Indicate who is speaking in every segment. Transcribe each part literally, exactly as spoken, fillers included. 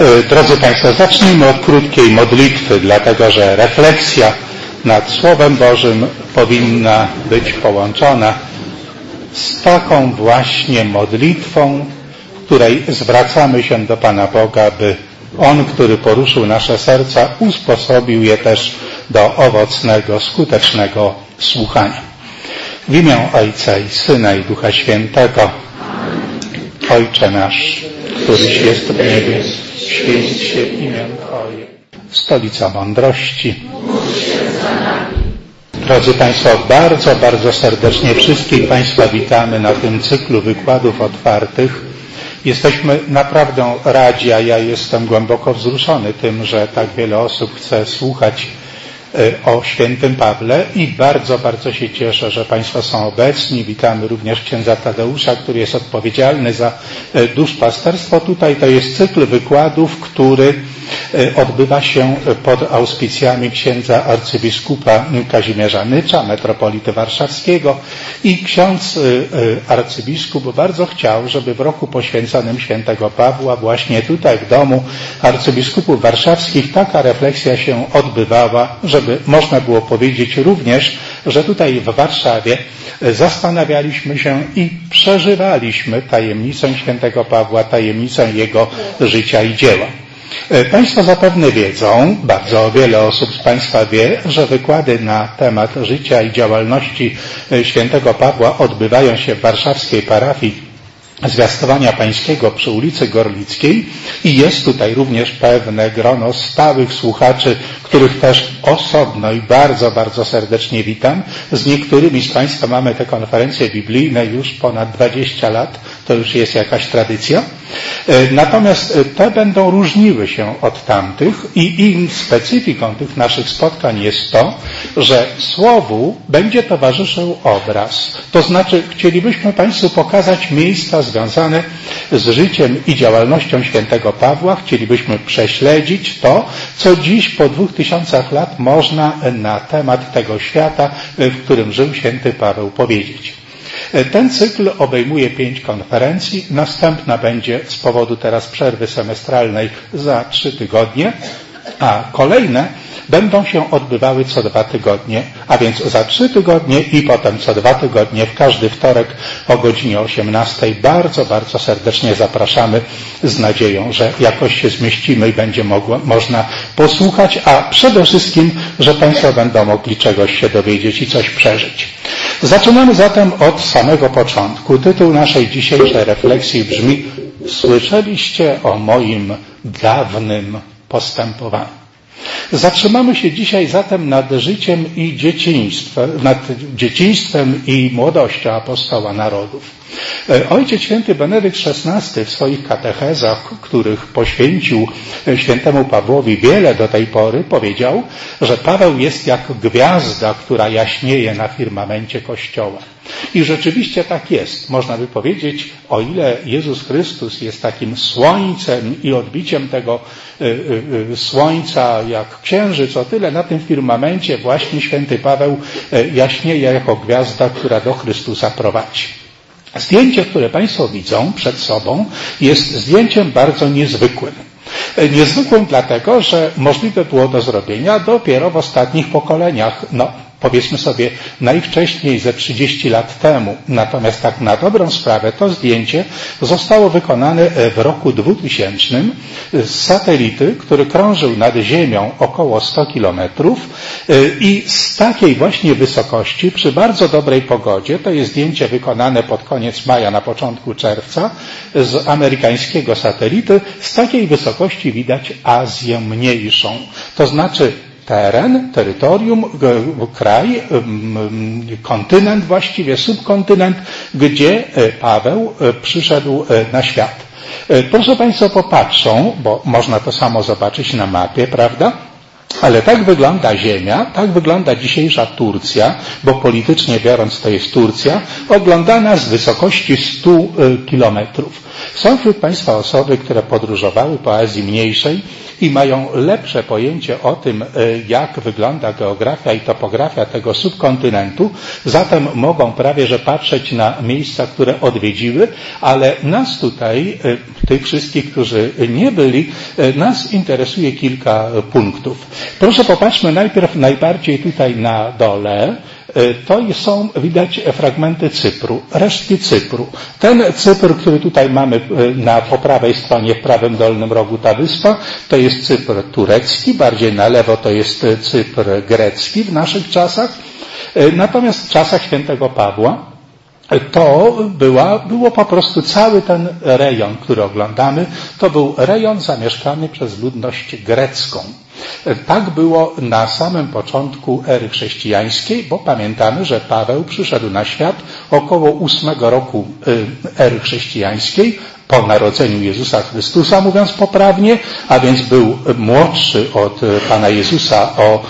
Speaker 1: Drodzy Państwo, zacznijmy od krótkiej modlitwy, dlatego że refleksja nad Słowem Bożym powinna być połączona z taką właśnie modlitwą, w której zwracamy się do Pana Boga, by On, który poruszył nasze serca, usposobił je też do owocnego, skutecznego słuchania. W imię Ojca i Syna i Ducha Świętego. Ojcze nasz, któryś jest w niebie, święć się imię Twoje. Stolica mądrości. Drodzy Państwo, bardzo, bardzo serdecznie wszystkich Państwa witamy na tym cyklu wykładów otwartych. Jesteśmy naprawdę radzi, a ja jestem głęboko wzruszony tym, że tak wiele osób chce słuchać o świętym Pawle i bardzo, bardzo się cieszę, że Państwo są obecni. Witamy również księdza Tadeusza, który jest odpowiedzialny za duszpasterstwo. Tutaj to jest cykl wykładów, który odbywa się pod auspicjami księdza arcybiskupa Kazimierza Nycza, metropolity warszawskiego, i ksiądz arcybiskup bardzo chciał, żeby w roku poświęconym świętego Pawła właśnie tutaj w domu arcybiskupów warszawskich taka refleksja się odbywała, żeby można było powiedzieć również, że tutaj w Warszawie zastanawialiśmy się i przeżywaliśmy tajemnicę świętego Pawła, tajemnicę jego życia i dzieła. Państwo zapewne wiedzą, bardzo wiele osób z Państwa wie, że wykłady na temat życia i działalności świętego Pawła odbywają się w warszawskiej parafii Zwiastowania Pańskiego przy ulicy Gorlickiej i jest tutaj również pewne grono stałych słuchaczy, których też osobno i bardzo, bardzo serdecznie witam. Z niektórymi z Państwa mamy te konferencje biblijne już ponad dwadzieścia lat, to już jest jakaś tradycja. Natomiast te będą różniły się od tamtych i im specyfiką tych naszych spotkań jest to, że słowu będzie towarzyszył obraz. To znaczy chcielibyśmy Państwu pokazać miejsca związane z życiem i działalnością świętego Pawła. Chcielibyśmy prześledzić to, co dziś po dwóch tysiącach lat można na temat tego świata, w którym żył święty Paweł, powiedzieć. Ten cykl obejmuje pięć konferencji. Następna będzie z powodu teraz przerwy semestralnej za trzy tygodnie, a kolejne będą się odbywały co dwa tygodnie, a więc za trzy tygodnie i potem co dwa tygodnie w każdy wtorek o godzinie osiemnastej. Bardzo, bardzo serdecznie zapraszamy z nadzieją, że jakoś się zmieścimy i będzie mogło, można posłuchać, a przede wszystkim, że Państwo będą mogli czegoś się dowiedzieć i coś przeżyć. Zaczynamy zatem od samego początku. Tytuł naszej dzisiejszej refleksji brzmi: Słyszeliście o moim dawnym postępowaniu. Zatrzymamy się dzisiaj zatem nad życiem i dzieciństwem, nad dzieciństwem i młodością apostoła narodów. Ojciec święty Benedykt szesnasty w swoich katechezach, których poświęcił świętemu Pawłowi wiele do tej pory, powiedział, że Paweł jest jak gwiazda, która jaśnieje na firmamencie Kościoła. I rzeczywiście tak jest. Można by powiedzieć, o ile Jezus Chrystus jest takim słońcem i odbiciem tego y, y, y, słońca jak księżyc, o tyle na tym firmamencie właśnie święty Paweł y, jaśnieje jako gwiazda, która do Chrystusa prowadzi. Zdjęcie, które Państwo widzą przed sobą, jest zdjęciem bardzo niezwykłym. Niezwykłym dlatego, że możliwe było do zrobienia dopiero w ostatnich pokoleniach, no powiedzmy sobie najwcześniej ze trzydzieści lat temu. Natomiast tak na dobrą sprawę to zdjęcie zostało wykonane w roku dwutysięcznym z satelity, który krążył nad Ziemią około sto kilometrów i z takiej właśnie wysokości przy bardzo dobrej pogodzie, to jest zdjęcie wykonane pod koniec maja, na początku czerwca z amerykańskiego satelity, z takiej wysokości widać Azję mniejszą. To znaczy teren, terytorium, kraj, kontynent właściwie, subkontynent, gdzie Paweł przyszedł na świat. Proszę Państwa, popatrzą, bo można to samo zobaczyć na mapie, prawda? Ale tak wygląda Ziemia, tak wygląda dzisiejsza Turcja, bo politycznie biorąc to jest Turcja, oglądana z wysokości stu kilometrów. Są wśród Państwa osoby, które podróżowały po Azji Mniejszej i mają lepsze pojęcie o tym, jak wygląda geografia i topografia tego subkontynentu, zatem mogą prawie że patrzeć na miejsca, które odwiedziły, ale nas tutaj, tych wszystkich, którzy nie byli, nas interesuje kilka punktów. Proszę popatrzmy najpierw najbardziej tutaj na dole. To są, widać, fragmenty Cypru, resztki Cypru. Ten Cypr, który tutaj mamy na, po prawej stronie, w prawym dolnym rogu ta wyspa, to jest Cypr turecki, bardziej na lewo to jest Cypr grecki w naszych czasach. Natomiast w czasach świętego Pawła to była, było po prostu cały ten rejon, który oglądamy, to był rejon zamieszkany przez ludność grecką. Tak było na samym początku ery chrześcijańskiej, bo pamiętamy, że Paweł przyszedł na świat około ósmego roku ery chrześcijańskiej, po narodzeniu Jezusa Chrystusa, mówiąc poprawnie, a więc był młodszy od Pana Jezusa o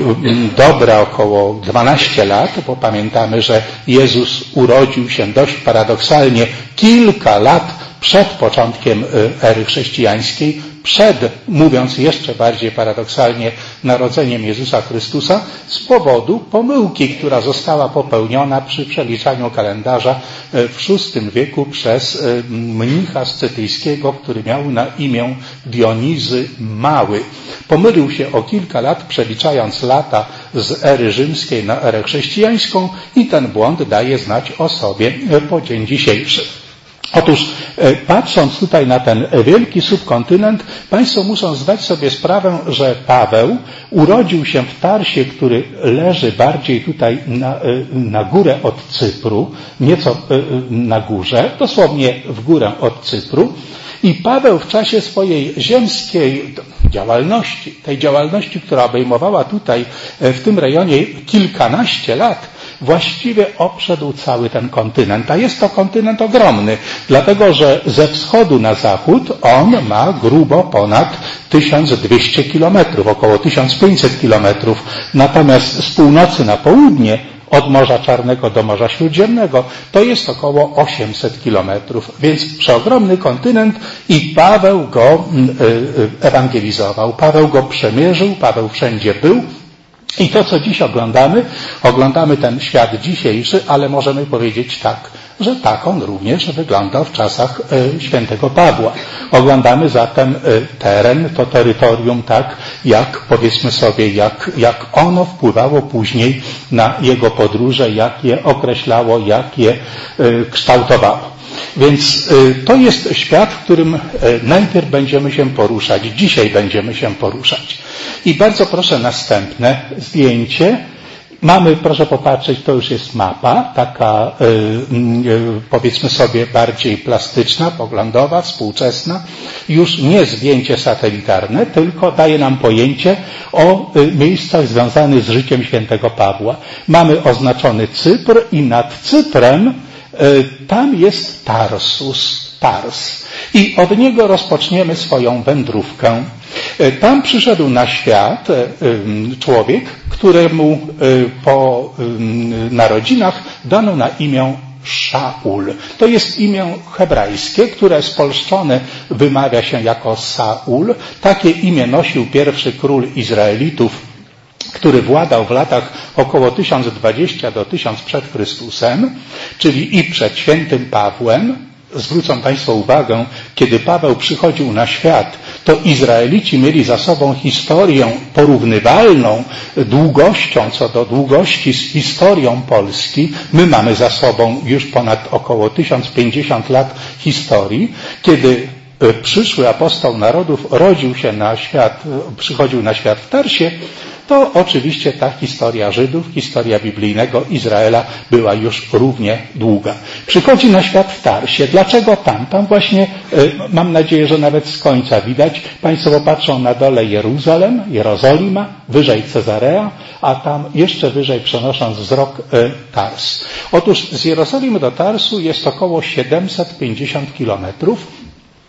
Speaker 1: dobre około dwanaście lat, bo pamiętamy, że Jezus urodził się dość paradoksalnie kilka lat przed początkiem ery chrześcijańskiej, przed, mówiąc jeszcze bardziej paradoksalnie, narodzeniem Jezusa Chrystusa, z powodu pomyłki, która została popełniona przy przeliczaniu kalendarza w szóstym wieku przez mnicha scetyjskiego, który miał na imię Dionizy Mały. Pomylił się o kilka lat, przeliczając lata z ery rzymskiej na erę chrześcijańską i ten błąd daje znać o sobie po dzień dzisiejszy. Otóż patrząc tutaj na ten wielki subkontynent, Państwo muszą zdać sobie sprawę, że Paweł urodził się w Tarsie, który leży bardziej tutaj na, na górę od Cypru, nieco na górze, dosłownie w górę od Cypru. I Paweł w czasie swojej ziemskiej działalności, tej działalności, która obejmowała tutaj w tym rejonie kilkanaście lat, właściwie obszedł cały ten kontynent, a jest to kontynent ogromny, dlatego że ze wschodu na zachód on ma grubo ponad tysiąc dwieście kilometrów, około tysiąc pięćset kilometrów, natomiast z północy na południe od Morza Czarnego do Morza Śródziemnego to jest około osiemset kilometrów, więc przeogromny kontynent i Paweł go ewangelizował, Paweł go przemierzył, Paweł wszędzie był. I to, co dziś oglądamy, oglądamy ten świat dzisiejszy, ale możemy powiedzieć tak, że tak on również wyglądał w czasach y, świętego Pawła. Oglądamy zatem y, teren, to terytorium tak, jak powiedzmy sobie, jak, jak ono wpływało później na jego podróże, jak je określało, jak je y, kształtowało. Więc y, to jest świat, w którym y, najpierw będziemy się poruszać, dzisiaj będziemy się poruszać. I bardzo proszę następne zdjęcie. Mamy, proszę popatrzeć, to już jest mapa, taka y, y, powiedzmy sobie bardziej plastyczna, poglądowa, współczesna. Już nie zdjęcie satelitarne, tylko daje nam pojęcie o y, miejscach związanych z życiem świętego Pawła. Mamy oznaczony Cypr i nad Cyprem y, tam jest Tarsus, Tars. I od niego rozpoczniemy swoją wędrówkę. Tam przyszedł na świat człowiek, któremu po narodzinach dano na imię Szaul. To jest imię hebrajskie, które spolszczone wymawia się jako Saul. Takie imię nosił pierwszy król Izraelitów, który władał w latach około tysiąc dwadzieścia do tysiąc przed Chrystusem, czyli i przed świętym Pawłem. Zwrócą Państwo uwagę, kiedy Paweł przychodził na świat, to Izraelici mieli za sobą historię porównywalną długością, co do długości z historią Polski. My mamy za sobą już ponad około tysiąc pięćdziesiąt lat historii, kiedy przyszły apostoł narodów rodził się na świat, przychodził na świat w Tarsie, to oczywiście ta historia Żydów, historia biblijnego Izraela była już równie długa. Przychodzi na świat w Tarsie. Dlaczego tam? Tam właśnie, mam nadzieję, że nawet z końca widać. Państwo popatrzą na dole Jeruzalem, Jerozolima, wyżej Cezarea, a tam jeszcze wyżej przenosząc wzrok Tars. Otóż z Jerozolimy do Tarsu jest około siedemset pięćdziesiąt kilometrów.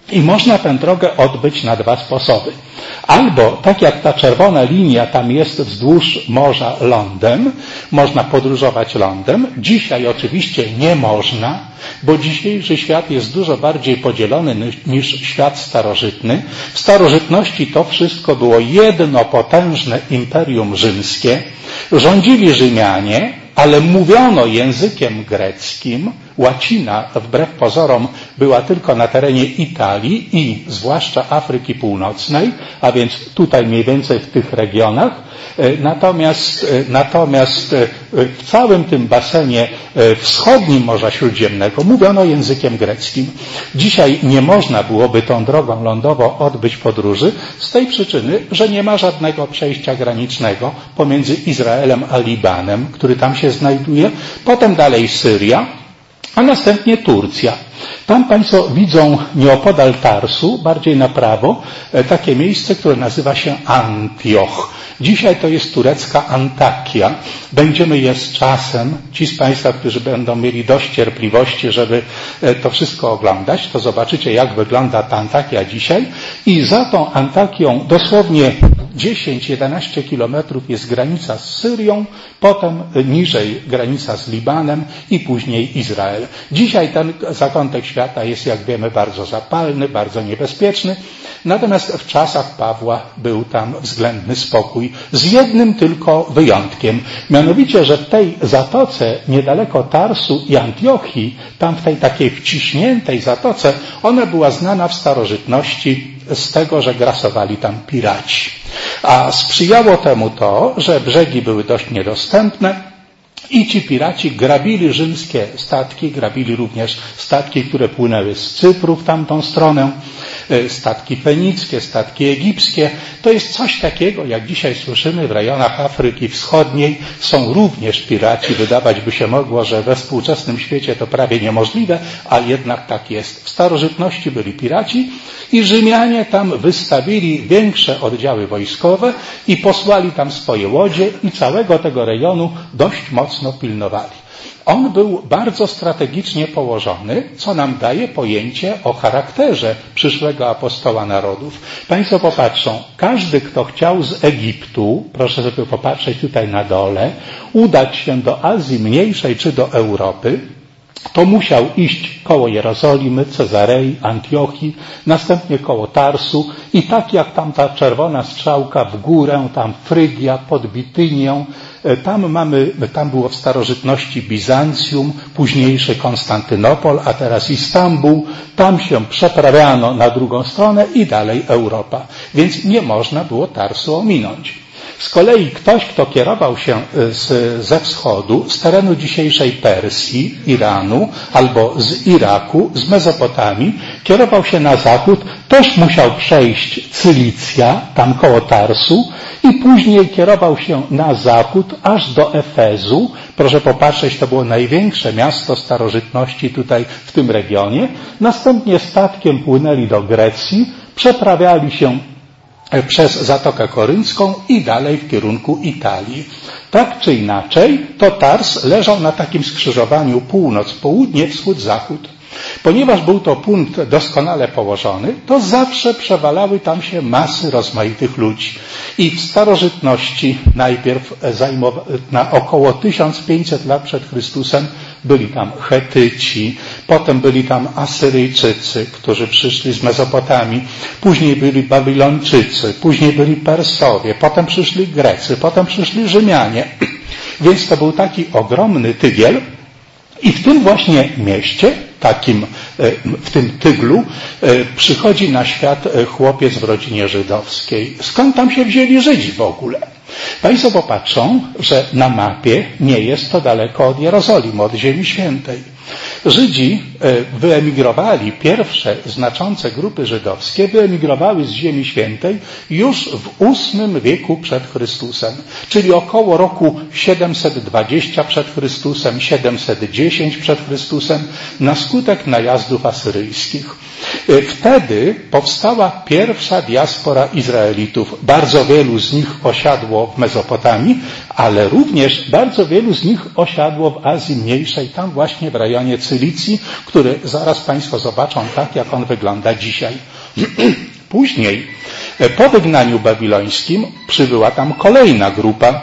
Speaker 1: I można tę drogę odbyć na dwa sposoby. Albo, tak jak ta czerwona linia tam jest wzdłuż morza lądem, można podróżować lądem. Dzisiaj oczywiście nie można, bo dzisiejszy świat jest dużo bardziej podzielony niż świat starożytny. W starożytności to wszystko było jedno potężne imperium rzymskie. Rządzili Rzymianie, ale mówiono językiem greckim. Łacina, wbrew pozorom, była tylko na terenie Italii i zwłaszcza Afryki Północnej, a więc tutaj mniej więcej w tych regionach. Natomiast, natomiast w całym tym basenie wschodnim Morza Śródziemnego mówiono językiem greckim. Dzisiaj nie można byłoby tą drogą lądową odbyć podróży z tej przyczyny, że nie ma żadnego przejścia granicznego pomiędzy Izraelem a Libanem, który tam się znajduje, potem dalej Syria, a następnie Turcja. Tam Państwo widzą nieopodal Tarsu, bardziej na prawo, takie miejsce, które nazywa się Antioch. Dzisiaj to jest turecka Antakia. Będziemy je z czasem, ci z Państwa, którzy będą mieli dość cierpliwości, żeby to wszystko oglądać, to zobaczycie, jak wygląda ta Antakia dzisiaj. I za tą Antakią dosłownie dziesięć do jedenastu kilometrów jest granica z Syrią, potem niżej granica z Libanem i później Izrael. Dzisiaj ten zakątek świata jest, jak wiemy, bardzo zapalny, bardzo niebezpieczny. Natomiast w czasach Pawła był tam względny spokój, z jednym tylko wyjątkiem. Mianowicie, że w tej zatoce niedaleko Tarsu i Antiochii, tam w tej takiej wciśniętej zatoce, ona była znana w starożytności z tego, że grasowali tam piraci. A sprzyjało temu to, że brzegi były dość niedostępne i ci piraci grabili rzymskie statki, grabili również statki, które płynęły z Cypru w tamtą stronę, statki fenickie, statki egipskie. To jest coś takiego, jak dzisiaj słyszymy w rejonach Afryki Wschodniej. Są również piraci. Wydawać by się mogło, że we współczesnym świecie to prawie niemożliwe, a jednak tak jest. W starożytności byli piraci i Rzymianie tam wystawili większe oddziały wojskowe i posłali tam swoje łodzie i całego tego rejonu dość mocno pilnowali. On był bardzo strategicznie położony, co nam daje pojęcie o charakterze przyszłego apostoła narodów. Państwo popatrzą, każdy, kto chciał z Egiptu, proszę sobie popatrzeć tutaj na dole, udać się do Azji Mniejszej czy do Europy, to musiał iść koło Jerozolimy, Cezarei, Antiochii, następnie koło Tarsu i tak jak tam ta czerwona strzałka w górę, tam Frygia, pod Bitynią, tam mamy, tam było w starożytności Bizancjum, późniejszy Konstantynopol, a teraz Istambuł, tam się przeprawiano na drugą stronę i dalej Europa. Więc nie można było Tarsu ominąć. Z kolei ktoś, kto kierował się z, ze wschodu, z terenu dzisiejszej Persji, Iranu albo z Iraku, z Mezopotamii, kierował się na zachód, też musiał przejść Cylicja, tam koło Tarsu i później kierował się na zachód aż do Efezu. Proszę popatrzeć, to było największe miasto starożytności tutaj w tym regionie. Następnie statkiem płynęli do Grecji, przeprawiali się przez Zatokę Koryncką i dalej w kierunku Italii. Tak czy inaczej, to Tars leżał na takim skrzyżowaniu północ-południe, wschód-zachód. Ponieważ był to punkt doskonale położony, to zawsze przewalały tam się masy rozmaitych ludzi. I w starożytności najpierw zajmowa- na około tysiąc pięćset lat przed Chrystusem byli tam Chetyci, potem byli tam Asyryjczycy, którzy przyszli z Mezopotamii, później byli Babilończycy, później byli Persowie, potem przyszli Grecy, potem przyszli Rzymianie. Więc to był taki ogromny tygiel i w tym właśnie mieście, takim, w tym tyglu, przychodzi na świat chłopiec w rodzinie żydowskiej. Skąd tam się wzięli Żydzi w ogóle? Państwo popatrzą, że na mapie nie jest to daleko od Jerozolimy, od Ziemi Świętej. Żydzi wyemigrowali, pierwsze znaczące grupy żydowskie wyemigrowały z Ziemi Świętej już w ósmym wieku przed Chrystusem, czyli około roku siedemset dwadzieścia przed Chrystusem, siedemset dziesięć przed Chrystusem, na skutek najazdów asyryjskich. Wtedy powstała pierwsza diaspora Izraelitów. Bardzo wielu z nich osiadło w Mezopotamii, ale również bardzo wielu z nich osiadło w Azji Mniejszej, tam właśnie w rejonie Cylicji, który zaraz Państwo zobaczą tak, jak on wygląda dzisiaj. Później, po wygnaniu babilońskim, przybyła tam kolejna grupa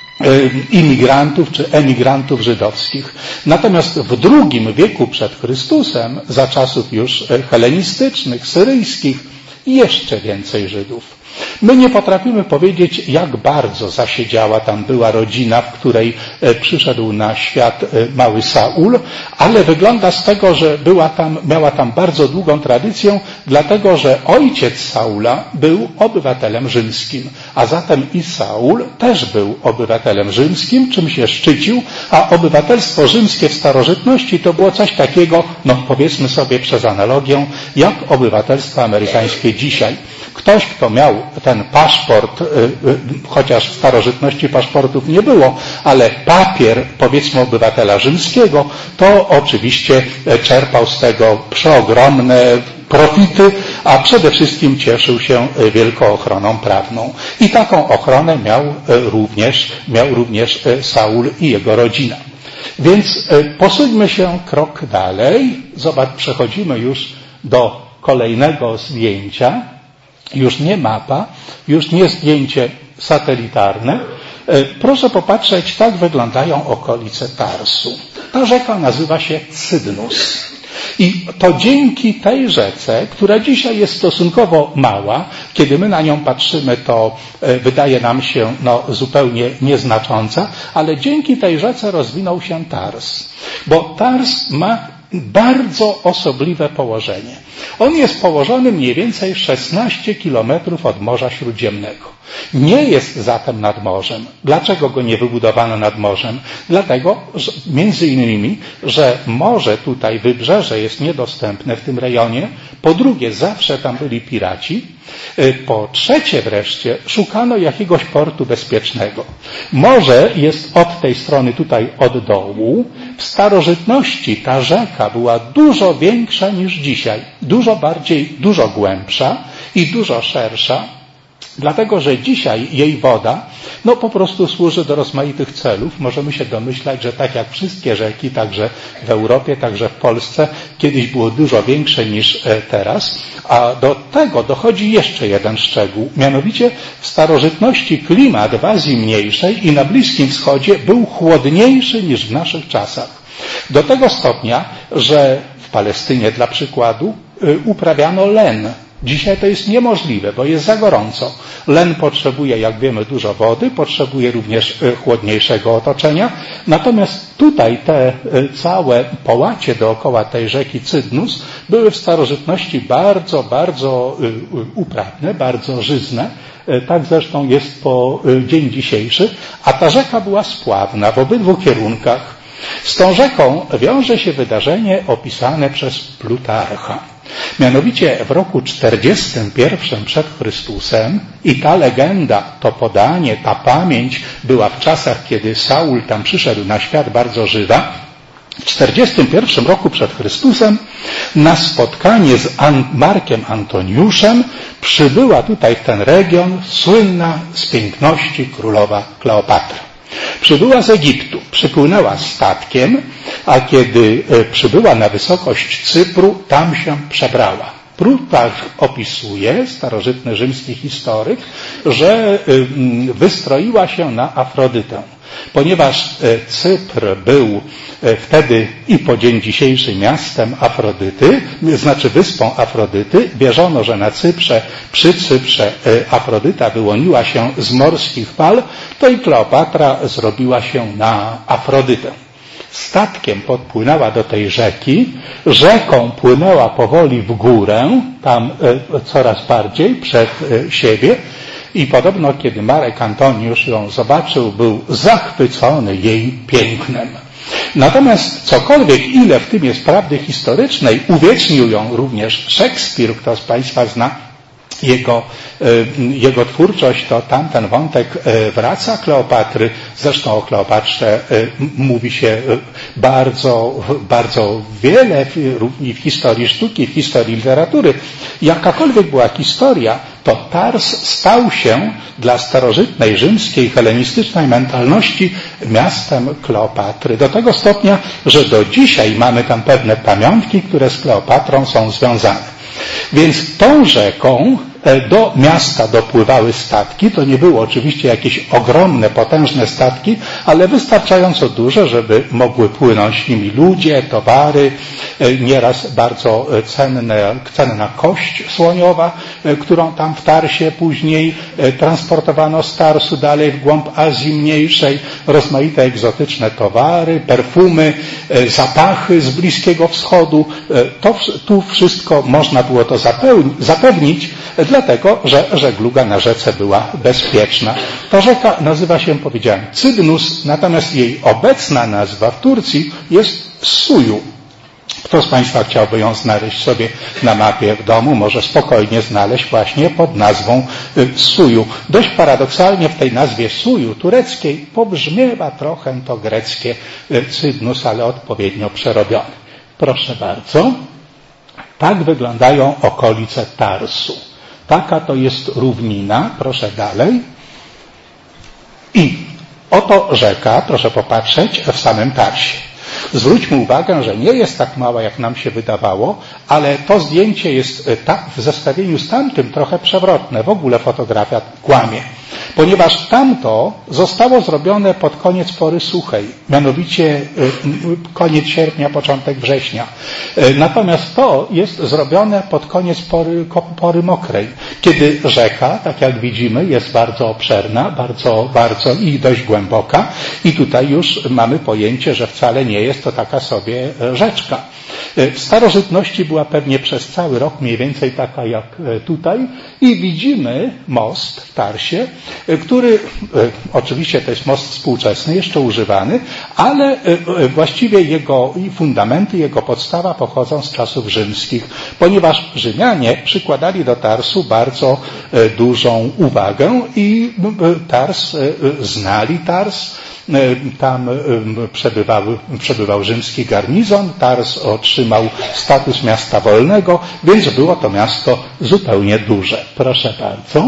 Speaker 1: imigrantów czy emigrantów żydowskich. Natomiast w drugim wieku przed Chrystusem, za czasów już helenistycznych, syryjskich, jeszcze więcej Żydów. My nie potrafimy powiedzieć, jak bardzo zasiedziała tam była rodzina, w której przyszedł na świat mały Saul, ale wygląda z tego, że była tam, miała tam bardzo długą tradycję, dlatego że ojciec Saula był obywatelem rzymskim, a zatem i Saul też był obywatelem rzymskim, czym się szczycił, a obywatelstwo rzymskie w starożytności to było coś takiego, no powiedzmy sobie przez analogię, jak obywatelstwo amerykańskie dzisiaj. Ktoś, kto miał ten paszport, chociaż w starożytności paszportów nie było, ale papier, powiedzmy, obywatela rzymskiego, to oczywiście czerpał z tego przeogromne profity, a przede wszystkim cieszył się wielką ochroną prawną. I taką ochronę miał również, miał również Saul i jego rodzina. Więc posuńmy się krok dalej. Zobacz, przechodzimy już do kolejnego zdjęcia. Już nie mapa, już nie zdjęcie satelitarne. Proszę popatrzeć, tak wyglądają okolice Tarsu. Ta rzeka nazywa się Cydnus. I to dzięki tej rzece, która dzisiaj jest stosunkowo mała, kiedy my na nią patrzymy, to wydaje nam się no, zupełnie nieznacząca, ale dzięki tej rzece rozwinął się Tars. Bo Tars ma bardzo osobliwe położenie. On jest położony mniej więcej szesnaście kilometrów od Morza Śródziemnego. Nie jest zatem nad morzem. Dlaczego go nie wybudowano nad morzem? Dlatego, że, między innymi, że morze tutaj, wybrzeże jest niedostępne w tym rejonie. Po drugie, zawsze tam byli piraci. Po trzecie wreszcie, szukano jakiegoś portu bezpiecznego. Morze jest od tej strony tutaj od dołu. W starożytności ta rzeka była dużo większa niż dzisiaj. Dużo bardziej, dużo głębsza i dużo szersza. Dlatego, że dzisiaj jej woda, no po prostu służy do rozmaitych celów. Możemy się domyślać, że tak jak wszystkie rzeki, także w Europie, także w Polsce, kiedyś było dużo większe niż teraz. A do tego dochodzi jeszcze jeden szczegół. Mianowicie w starożytności klimat w Azji Mniejszej i na Bliskim Wschodzie był chłodniejszy niż w naszych czasach. Do tego stopnia, że w Palestynie dla przykładu uprawiano len. Dzisiaj to jest niemożliwe, bo jest za gorąco. Len potrzebuje, jak wiemy, dużo wody, potrzebuje również chłodniejszego otoczenia. Natomiast tutaj te całe połacie dookoła tej rzeki Cydnus były w starożytności bardzo, bardzo uprawne, bardzo żyzne. Tak zresztą jest po dzień dzisiejszy. A ta rzeka była spławna w obydwu kierunkach. Z tą rzeką wiąże się wydarzenie opisane przez Plutarcha. Mianowicie w roku czterdziestym pierwszym przed Chrystusem i ta legenda, to podanie, ta pamięć była w czasach, kiedy Saul tam przyszedł na świat bardzo żywa. W czterdziestym pierwszym roku przed Chrystusem na spotkanie z Markiem Antoniuszem przybyła tutaj w ten region słynna z piękności królowa Kleopatra. Przybyła z Egiptu, przypłynęła statkiem, a kiedy przybyła na wysokość Cypru, tam się przebrała. Plutarch opisuje, starożytny rzymski historyk, że wystroiła się na Afrodytę. Ponieważ Cypr był wtedy i po dzień dzisiejszy miastem Afrodyty, znaczy wyspą Afrodyty, wierzono, że na Cyprze, przy Cyprze Afrodyta wyłoniła się z morskich fal, to i Kleopatra zrobiła się na Afrodytę. Statkiem podpłynęła do tej rzeki, rzeką płynęła powoli w górę, tam coraz bardziej przed siebie, i podobno, kiedy Marek Antoniusz ją zobaczył, był zachwycony jej pięknem. Natomiast cokolwiek, ile w tym jest prawdy historycznej, uwiecznił ją również Szekspir, kto z Państwa zna jego, jego twórczość, to tamten wątek wraca Kleopatry. Zresztą o Kleopatrze mówi się bardzo, bardzo wiele w historii sztuki, w historii literatury. Jakakolwiek była historia, to Tars stał się dla starożytnej rzymskiej, helenistycznej mentalności miastem Kleopatry. Do tego stopnia, że do dzisiaj mamy tam pewne pamiątki, które z Kleopatrą są związane. Więc tą rzeką do miasta dopływały statki. To nie były oczywiście jakieś ogromne, potężne statki, ale wystarczająco duże, żeby mogły płynąć nimi ludzie, towary, nieraz bardzo cenne, cenna kość słoniowa, którą tam w Tarsie później transportowano z Tarsu dalej w głąb Azji Mniejszej, rozmaite egzotyczne towary, perfumy, zapachy z Bliskiego Wschodu. To, tu wszystko można było to zapewnić, dlatego, że żegluga na rzece była bezpieczna. Ta rzeka nazywa się, powiedziałem, Cydnus, natomiast jej obecna nazwa w Turcji jest Suju. Kto z Państwa chciałby ją znaleźć sobie na mapie w domu, może spokojnie znaleźć właśnie pod nazwą Suju. Dość paradoksalnie w tej nazwie Suju tureckiej pobrzmiewa trochę to greckie Cydnus, ale odpowiednio przerobione. Proszę bardzo. Tak wyglądają okolice Tarsu. Taka to jest równina, proszę dalej. I oto rzeka, proszę popatrzeć, w samym Tarsie. Zwróćmy uwagę, że nie jest tak mała, jak nam się wydawało, ale to zdjęcie jest w zestawieniu z tamtym trochę przewrotne. W ogóle fotografia kłamie. Ponieważ tamto zostało zrobione pod koniec pory suchej, mianowicie koniec sierpnia, początek września. Natomiast to jest zrobione pod koniec pory, pory mokrej, kiedy rzeka, tak jak widzimy, jest bardzo obszerna, bardzo, bardzo i dość głęboka i tutaj już mamy pojęcie, że wcale nie jest to taka sobie rzeczka. W starożytności była pewnie przez cały rok mniej więcej taka jak tutaj i widzimy most w Tarsie, który oczywiście to jest most współczesny, jeszcze używany, ale właściwie jego fundamenty, jego podstawa pochodzą z czasów rzymskich, ponieważ Rzymianie przykładali do Tarsu bardzo dużą uwagę i Tars, znali Tars. Tam przebywał, przebywał rzymski garnizon, Tars otrzymał status miasta wolnego, więc było to miasto zupełnie duże. Proszę bardzo.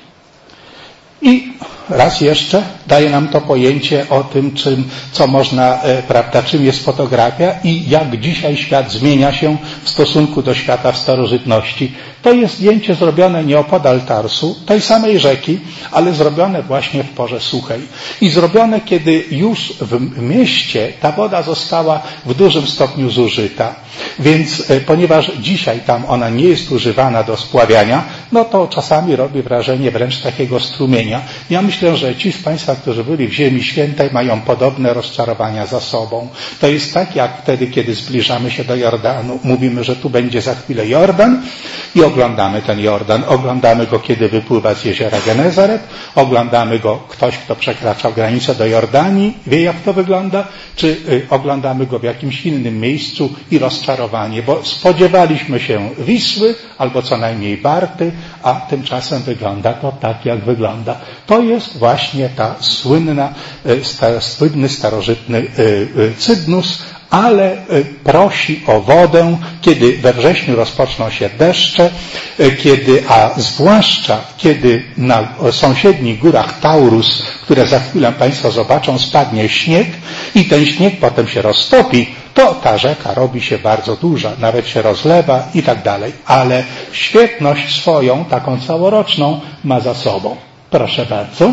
Speaker 1: I raz jeszcze daje nam to pojęcie o tym, czym, co można, prawda, czym jest fotografia i jak dzisiaj świat zmienia się w stosunku do świata w starożytności. To jest zdjęcie zrobione nieopodal Tarsu, tej samej rzeki, ale zrobione właśnie w porze suchej. I zrobione, kiedy już w mieście ta woda została w dużym stopniu zużyta. Więc ponieważ dzisiaj tam ona nie jest używana do spławiania, no to czasami robi wrażenie wręcz takiego strumienia. Ja myślę, że ci z Państwa, którzy byli w Ziemi Świętej, mają podobne rozczarowania za sobą. To jest tak, jak wtedy, kiedy zbliżamy się do Jordanu. Mówimy, że tu będzie za chwilę Jordan i oglądamy ten Jordan. Oglądamy go, kiedy wypływa z jeziora Genezaret. Oglądamy go ktoś, kto przekraczał granicę do Jordanii. Wie, jak to wygląda? Czy y, oglądamy go w jakimś innym miejscu i rozczarowanie? Bo spodziewaliśmy się Wisły albo co najmniej Barty, a tymczasem wygląda to tak, jak wygląda. To jest właśnie ta słynna, sta, słynny starożytny Cydnus, ale prosi o wodę, kiedy we wrześniu rozpoczną się deszcze, kiedy, a zwłaszcza kiedy na sąsiednich górach Taurus, które za chwilę Państwo zobaczą, spadnie śnieg i ten śnieg potem się roztopi, to ta rzeka robi się bardzo duża, nawet się rozlewa i tak dalej, ale świetność swoją, taką całoroczną, ma za sobą. Proszę bardzo.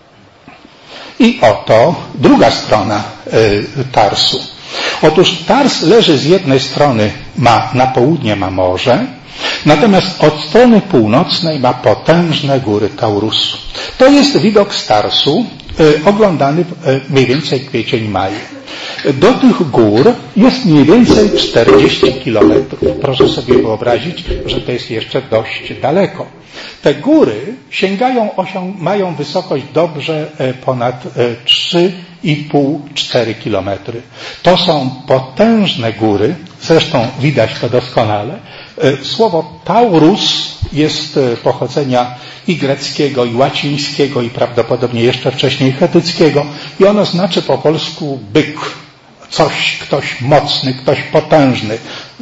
Speaker 1: I oto druga strona y, Tarsu. Otóż Tars leży z jednej strony, ma na południe ma morze, natomiast od strony północnej ma potężne góry Taurusu. To jest widok z Tarsu, y, oglądany w, y, mniej więcej kwiecień, maj. Do tych gór jest mniej więcej czterdzieści kilometrów. Proszę sobie wyobrazić, że to jest jeszcze dość daleko. Te góry sięgają, osią, mają wysokość dobrze ponad trzy i pół do czterech kilometrów. To są potężne góry, Zresztą widać to doskonale. Słowo Taurus jest pochodzenia i greckiego, i łacińskiego, i prawdopodobnie jeszcze wcześniej chetyckiego. I ono znaczy po polsku byk. Coś, ktoś mocny, ktoś potężny.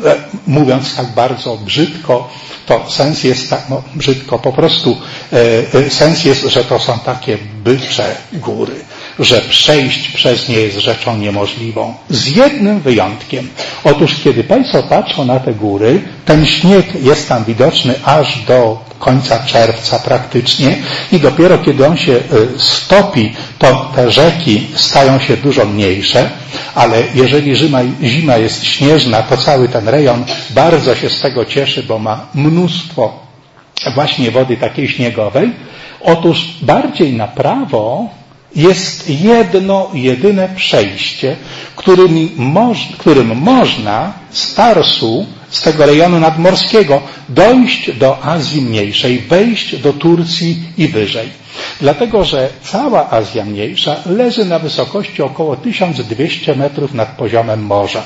Speaker 1: Mówiąc tak bardzo brzydko, to sens jest tak, no brzydko, po prostu e, sens jest, że to są takie bycze góry, że przejść przez nie jest rzeczą niemożliwą. Z jednym wyjątkiem. Otóż kiedy Państwo patrzą na te góry, ten śnieg jest tam widoczny aż do końca czerwca praktycznie i dopiero kiedy on się stopi, to te rzeki stają się dużo mniejsze, ale jeżeli zima, zima jest śnieżna, to cały ten rejon bardzo się z tego cieszy, bo ma mnóstwo właśnie wody takiej śniegowej. Otóż bardziej na prawo jest jedno, jedyne przejście, którym, moż, którym można z Tarsu, z tego rejonu nadmorskiego, dojść do Azji Mniejszej, wejść do Turcji i wyżej. Dlatego, że cała Azja Mniejsza leży na wysokości około tysiąc dwieście metrów nad poziomem morza.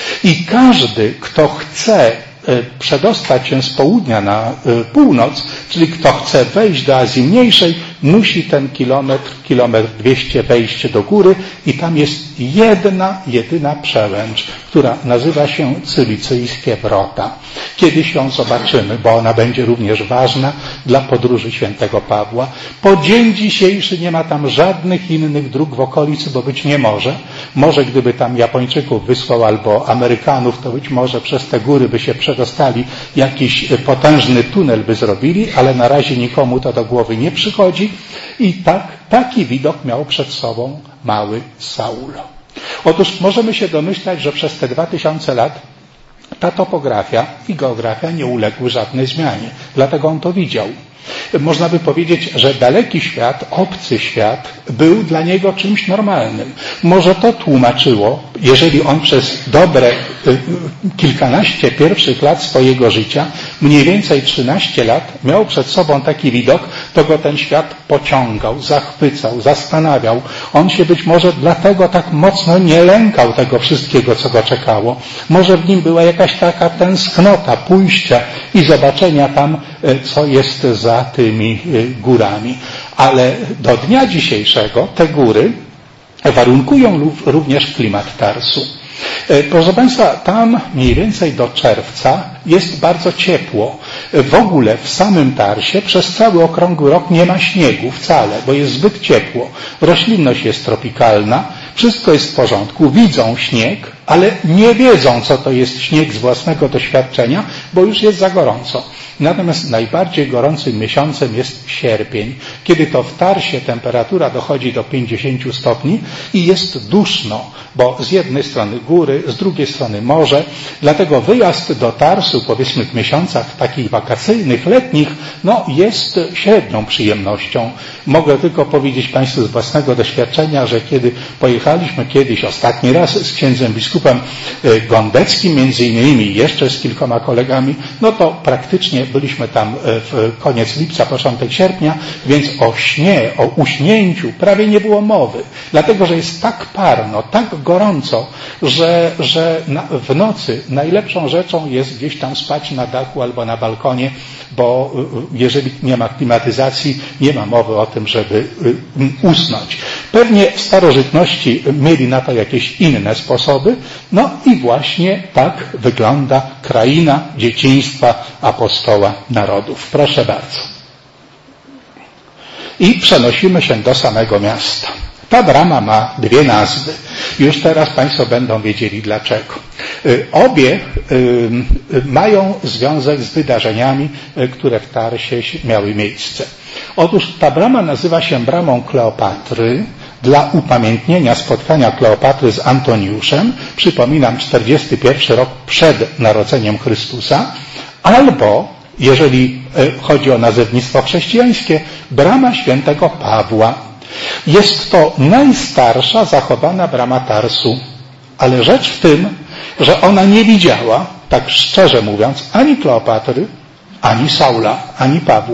Speaker 1: I każdy, kto chce przedostać się z południa na północ, czyli kto chce wejść do Azji Mniejszej, musi ten kilometr, kilometr dwieście wejść do góry i tam jest jedna, jedyna przełęcz, która nazywa się Cylicyjskie Wrota. Kiedyś ją zobaczymy, bo ona będzie również ważna dla podróży świętego Pawła. Po dzień dzisiejszy nie ma tam żadnych innych dróg w okolicy, bo być nie może. Może gdyby tam Japończyków wysłał albo Amerykanów, to być może przez te góry by się przedostali, jakiś potężny tunel by zrobili, ale na razie nikomu to do głowy nie przychodzi. I tak, taki widok miał przed sobą mały Saul. Otóż możemy się domyślać, że przez te dwa tysiące lat ta topografia i geografia nie uległy żadnej zmianie. Dlatego on to widział. Można by powiedzieć, że daleki świat, obcy świat był dla niego czymś normalnym. Może to tłumaczyło, jeżeli on przez dobre kilkanaście pierwszych lat swojego życia, mniej więcej trzynaście lat, miał przed sobą taki widok, to go ten świat pociągał, zachwycał, zastanawiał. On się być może dlatego tak mocno nie lękał tego wszystkiego, co go czekało. Może w nim była jakaś taka tęsknota pójścia i zobaczenia tam, co jest za tymi górami. Ale do dnia dzisiejszego te góry warunkują również klimat Tarsu. Proszę Państwa, tam mniej więcej do czerwca jest bardzo ciepło. W ogóle w samym Tarsie przez cały okrągły rok nie ma śniegu wcale, bo jest zbyt ciepło. Roślinność jest tropikalna, wszystko jest w porządku, widzą śnieg, ale nie wiedzą, co to jest śnieg z własnego doświadczenia, bo już jest za gorąco. Natomiast najbardziej gorącym miesiącem jest sierpień, kiedy to w Tarsie temperatura dochodzi do pięćdziesięciu stopni i jest duszno, bo z jednej strony góry, z drugiej strony morze. Dlatego wyjazd do Tarsu, powiedzmy w miesiącach takich wakacyjnych, letnich, no jest średnią przyjemnością. Mogę tylko powiedzieć Państwu z własnego doświadczenia, że kiedy pojechaliśmy kiedyś ostatni raz z księdzem biskupem Gondeckim, między innymi jeszcze z kilkoma kolegami, no to praktycznie byliśmy tam w koniec lipca, początek sierpnia, więc o śnie, o uśnięciu prawie nie było mowy. Dlatego, że jest tak parno, tak gorąco, że, że na, w nocy najlepszą rzeczą jest gdzieś tam spać na dachu albo na balkonie, bo jeżeli nie ma klimatyzacji, nie ma mowy o tym, żeby usnąć. Pewnie w starożytności mieli na to jakieś inne sposoby, no i właśnie tak wygląda kraina dzieciństwa apostoła narodów. Proszę bardzo. I przenosimy się do samego miasta. Ta brama ma dwie nazwy. Już teraz Państwo będą wiedzieli dlaczego. Obie mają związek z wydarzeniami, które w Tarsie miały miejsce. Otóż ta brama nazywa się bramą Kleopatry dla upamiętnienia spotkania Kleopatry z Antoniuszem. Przypominam, czterdziesty pierwszy rok przed narodzeniem Chrystusa. Albo, jeżeli chodzi o nazewnictwo chrześcijańskie, brama świętego Pawła. Jest to najstarsza zachowana brama Tarsu, ale rzecz w tym, że ona nie widziała, tak szczerze mówiąc, ani Kleopatry, ani Saula, ani Pawła.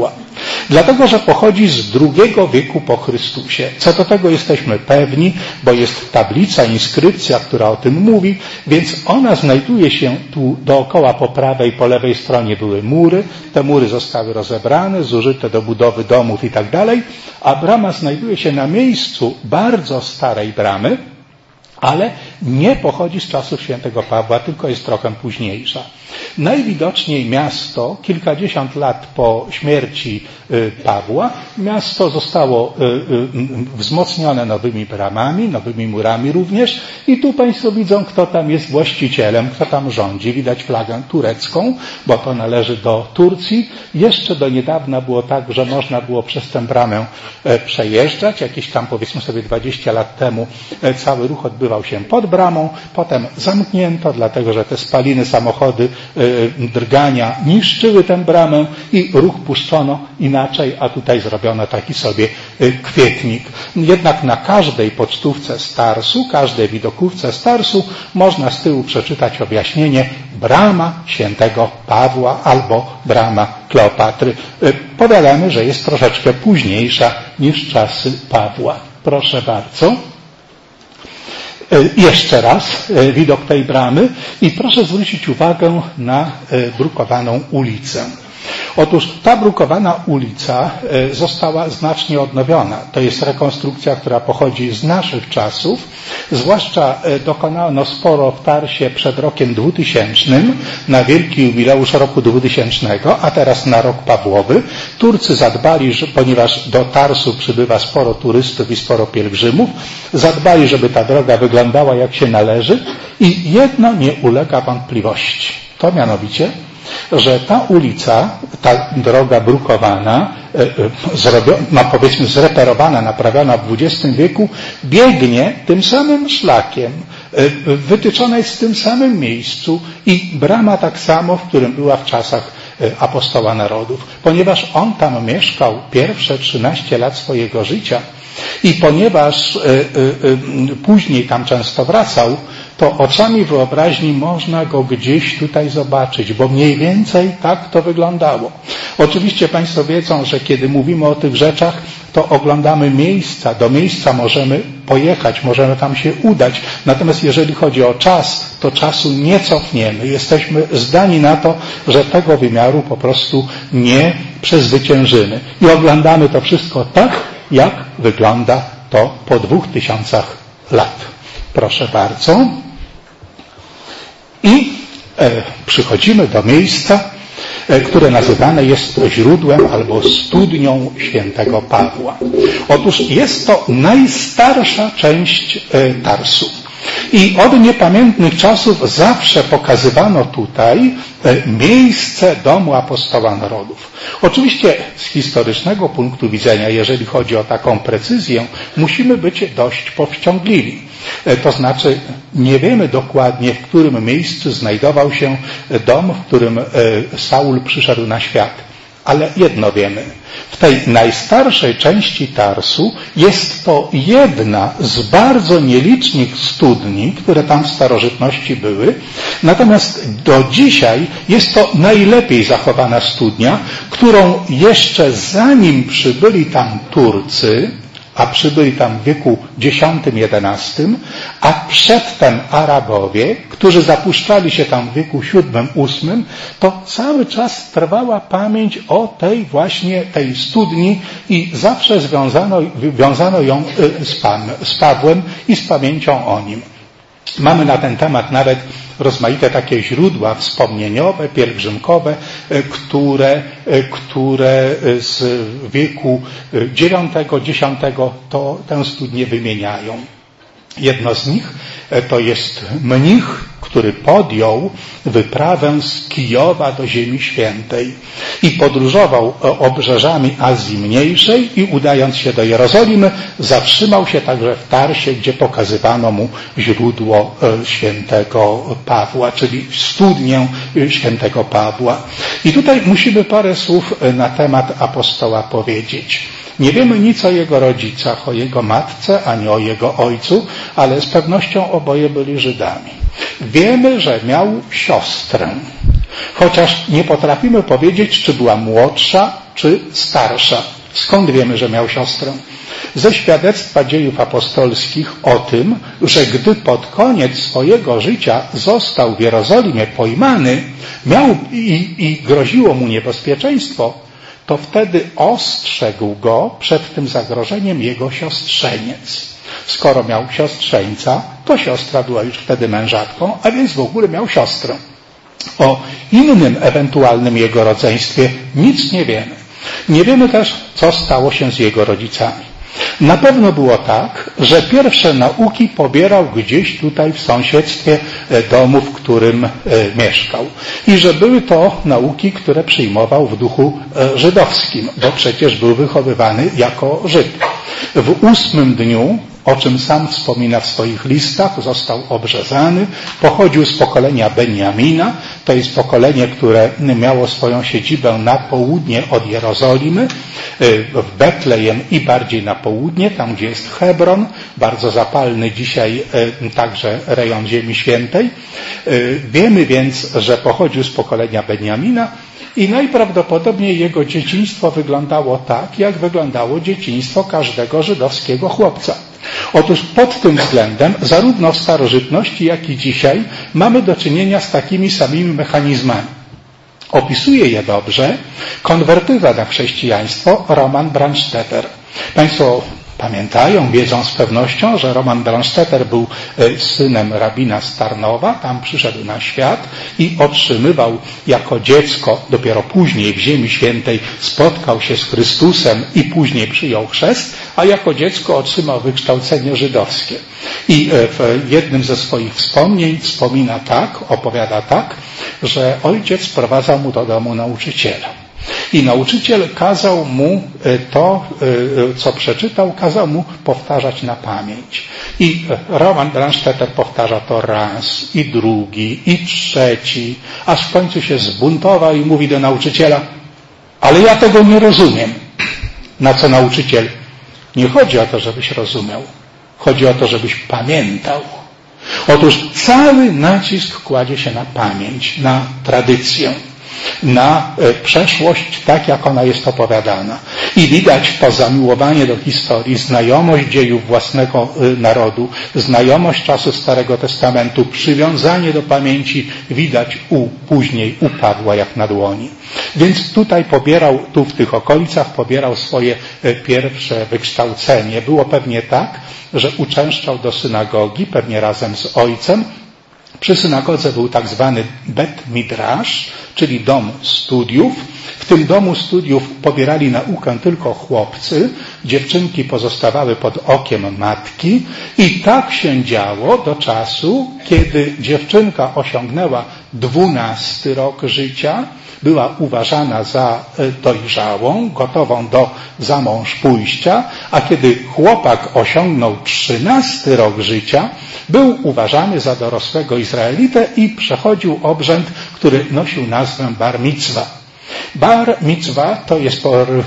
Speaker 1: Dlatego, że pochodzi z drugiego wieku po Chrystusie. Co do tego jesteśmy pewni, bo jest tablica, inskrypcja, która o tym mówi, więc ona znajduje się tu dookoła po prawej, po lewej stronie były mury. Te mury zostały rozebrane, zużyte do budowy domów i tak dalej, a brama znajduje się na miejscu bardzo starej bramy, ale nie pochodzi z czasów świętego Pawła, tylko jest trochę późniejsza. Najwidoczniej miasto, kilkadziesiąt lat po śmierci Pawła, miasto zostało wzmocnione nowymi bramami, nowymi murami również i tu Państwo widzą, kto tam jest właścicielem, kto tam rządzi. Widać flagę turecką, bo to należy do Turcji. Jeszcze do niedawna było tak, że można było przez tę bramę przejeżdżać. Jakieś tam, powiedzmy sobie, dwadzieścia lat temu cały ruch odbywał się pod bramą, potem zamknięto, dlatego że te spaliny, samochody, drgania niszczyły tę bramę i ruch puszczono inaczej, a tutaj zrobiono taki sobie kwietnik. Jednak na każdej pocztówce z Tarsu, każdej widokówce z Tarsu można z tyłu przeczytać objaśnienie brama świętego Pawła albo brama Kleopatry. Powiadamy, że jest troszeczkę późniejsza niż czasy Pawła. Proszę bardzo. Jeszcze raz widok tej bramy i proszę zwrócić uwagę na brukowaną ulicę. Otóż ta brukowana ulica została znacznie odnowiona. To jest rekonstrukcja, która pochodzi z naszych czasów. Zwłaszcza dokonano sporo w Tarsie przed rokiem dwutysięcznym, na wielki jubileusz roku dwutysięcznego, a teraz na rok Pawłowy. Turcy zadbali, że, ponieważ do Tarsu przybywa sporo turystów i sporo pielgrzymów, zadbali, żeby ta droga wyglądała jak się należy i jedno nie ulega wątpliwości. To mianowicie, że ta ulica, ta droga brukowana, no powiedzmy zreperowana, naprawiona w dwudziestym wieku, biegnie tym samym szlakiem, wytyczona jest w tym samym miejscu i brama tak samo, w którym była w czasach apostoła narodów. Ponieważ on tam mieszkał pierwsze trzynaście lat swojego życia i ponieważ później tam często wracał, to oczami wyobraźni można go gdzieś tutaj zobaczyć, bo mniej więcej tak to wyglądało. Oczywiście Państwo wiedzą, że kiedy mówimy o tych rzeczach, to oglądamy miejsca, do miejsca możemy pojechać, możemy tam się udać. Natomiast jeżeli chodzi o czas, to czasu nie cofniemy. Jesteśmy zdani na to, że tego wymiaru po prostu nie przezwyciężymy. I oglądamy to wszystko tak, jak wygląda to po dwóch tysiącach lat. Proszę bardzo. I e, przychodzimy do miejsca, e, które nazywane jest źródłem albo studnią świętego Pawła. Otóż jest to najstarsza część e, Tarsu. I od niepamiętnych czasów zawsze pokazywano tutaj miejsce domu apostoła narodów. Oczywiście z historycznego punktu widzenia, jeżeli chodzi o taką precyzję, musimy być dość powściągliwi. To znaczy nie wiemy dokładnie, w którym miejscu znajdował się dom, w którym Saul przyszedł na świat. Ale jedno wiemy. W tej najstarszej części Tarsu jest to jedna z bardzo nielicznych studni, które tam w starożytności były. Natomiast do dzisiaj jest to najlepiej zachowana studnia, którą jeszcze zanim przybyli tam Turcy, a przybyli tam w wieku dziesiątym jedenastym, a przedtem Arabowie, którzy zapuszczali się tam w wieku siódmym ósmym, to cały czas trwała pamięć o tej właśnie tej studni i zawsze związano, wiązano ją z, Pan, z Pawłem i z pamięcią o nim. Mamy na ten temat nawet rozmaite takie źródła wspomnieniowe, pielgrzymkowe, które, które z wieku dziewiątego, dziesiątego to tę studnię wymieniają. Jedno z nich to jest mnich, który podjął wyprawę z Kijowa do Ziemi Świętej i podróżował obrzeżami Azji Mniejszej i udając się do Jerozolimy, zatrzymał się także w Tarsie, gdzie pokazywano mu źródło świętego Pawła, czyli studnię świętego Pawła. I tutaj musimy parę słów na temat apostoła powiedzieć. Nie wiemy nic o jego rodzicach, o jego matce, ani o jego ojcu, ale z pewnością oboje byli Żydami. Wiemy, że miał siostrę, chociaż nie potrafimy powiedzieć, czy była młodsza, czy starsza? Skąd wiemy, że miał siostrę? Ze świadectwa dziejów apostolskich o tym, że gdy pod koniec swojego życia został w Jerozolimie pojmany miał i, i groziło mu niebezpieczeństwo, to wtedy ostrzegł go przed tym zagrożeniem jego siostrzeniec. Skoro miał siostrzeńca, to siostra była już wtedy mężatką, a więc w ogóle miał siostrę. O innym ewentualnym jego rodzeństwie nic nie wiemy. Nie wiemy też, co stało się z jego rodzicami. Na pewno było tak, że pierwsze nauki pobierał gdzieś tutaj w sąsiedztwie domu, w którym mieszkał. I że były to nauki, które przyjmował w duchu żydowskim, bo przecież był wychowywany jako Żyd. W ósmym dniu, o czym sam wspomina w swoich listach, został obrzezany, pochodził z pokolenia Benjamina, to jest pokolenie, które miało swoją siedzibę na południe od Jerozolimy, w Betlejem i bardziej na południe, tam gdzie jest Hebron, bardzo zapalny dzisiaj także rejon Ziemi Świętej. Wiemy więc, że pochodził z pokolenia Benjamina i najprawdopodobniej jego dzieciństwo wyglądało tak, jak wyglądało dzieciństwo każdego żydowskiego chłopca. Otóż pod tym względem, zarówno w starożytności, jak i dzisiaj, mamy do czynienia z takimi samymi mechanizmami. Opisuje je dobrze konwertywa na chrześcijaństwo Roman Brandstetter. Państwo pamiętają, wiedzą z pewnością, że Roman Brandstetter był synem rabina z Tarnowa, tam przyszedł na świat i otrzymywał jako dziecko, dopiero później w Ziemi Świętej spotkał się z Chrystusem i później przyjął chrzest, a jako dziecko otrzymał wykształcenie żydowskie. I w jednym ze swoich wspomnień wspomina tak, opowiada tak, że ojciec sprowadzał mu do domu nauczyciela. I nauczyciel kazał mu to, co przeczytał, kazał mu powtarzać na pamięć. I Roman Brandstetter powtarza to raz, i drugi, i trzeci, aż w końcu się zbuntował i mówi do nauczyciela: ale ja tego nie rozumiem. Na co nauczyciel: nie chodzi o to, żebyś rozumiał. Chodzi o to, żebyś pamiętał. Otóż cały nacisk kładzie się na pamięć, na tradycję, na przeszłość, tak jak ona jest opowiadana. I widać to zamiłowanie do historii, znajomość dziejów własnego narodu, znajomość czasu Starego Testamentu, przywiązanie do pamięci widać u, później u Pawła jak na dłoni. Więc tutaj pobierał, tu w tych okolicach pobierał swoje pierwsze wykształcenie. Było pewnie tak, że uczęszczał do synagogi, pewnie razem z ojcem. Przy synagodze był tak zwany Bet Midrash, czyli dom studiów. W tym domu studiów pobierali naukę tylko chłopcy, dziewczynki pozostawały pod okiem matki i tak się działo do czasu, kiedy dziewczynka osiągnęła dwunasty rok życia, była uważana za dojrzałą, gotową do zamąż pójścia, a kiedy chłopak osiągnął trzynasty rok życia, był uważany za dorosłego Izraelitę i przechodził obrzęd, który nosił nazwę bar mitzwa. Bar mitzwa to jest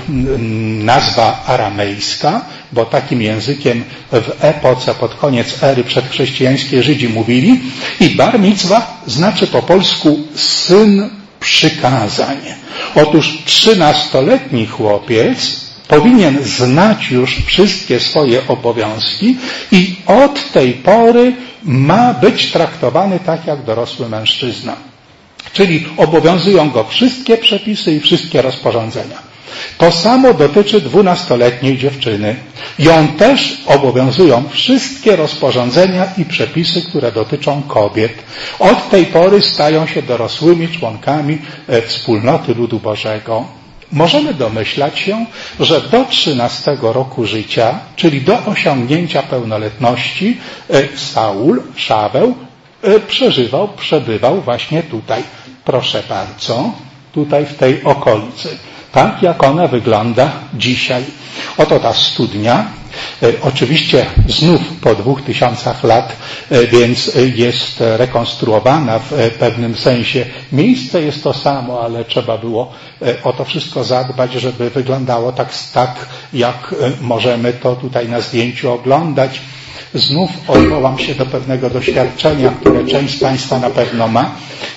Speaker 1: nazwa aramejska, bo takim językiem w epoce pod koniec ery przedchrześcijańskiej Żydzi mówili, i bar mitzwa znaczy po polsku syn przykazań. Otóż trzynastoletni chłopiec powinien znać już wszystkie swoje obowiązki i od tej pory ma być traktowany tak jak dorosły mężczyzna. Czyli obowiązują go wszystkie przepisy i wszystkie rozporządzenia. To samo dotyczy dwunastoletniej dziewczyny. Ją też obowiązują wszystkie rozporządzenia i przepisy, które dotyczą kobiet. Od tej pory stają się dorosłymi członkami wspólnoty ludu Bożego. Możemy domyślać się, że do trzynastego roku życia, czyli do osiągnięcia pełnoletności, Saul, Szaweł, przeżywał, przebywał właśnie tutaj. Proszę bardzo, tutaj w tej okolicy. Tak jak ona wygląda dzisiaj. Oto ta studnia. Oczywiście znów po dwóch tysiącach lat, więc jest rekonstruowana w pewnym sensie. Miejsce jest to samo, ale trzeba było o to wszystko zadbać, żeby wyglądało tak, tak jak możemy to tutaj na zdjęciu oglądać. Znów odwołam się do pewnego doświadczenia, które część z Państwa na pewno ma.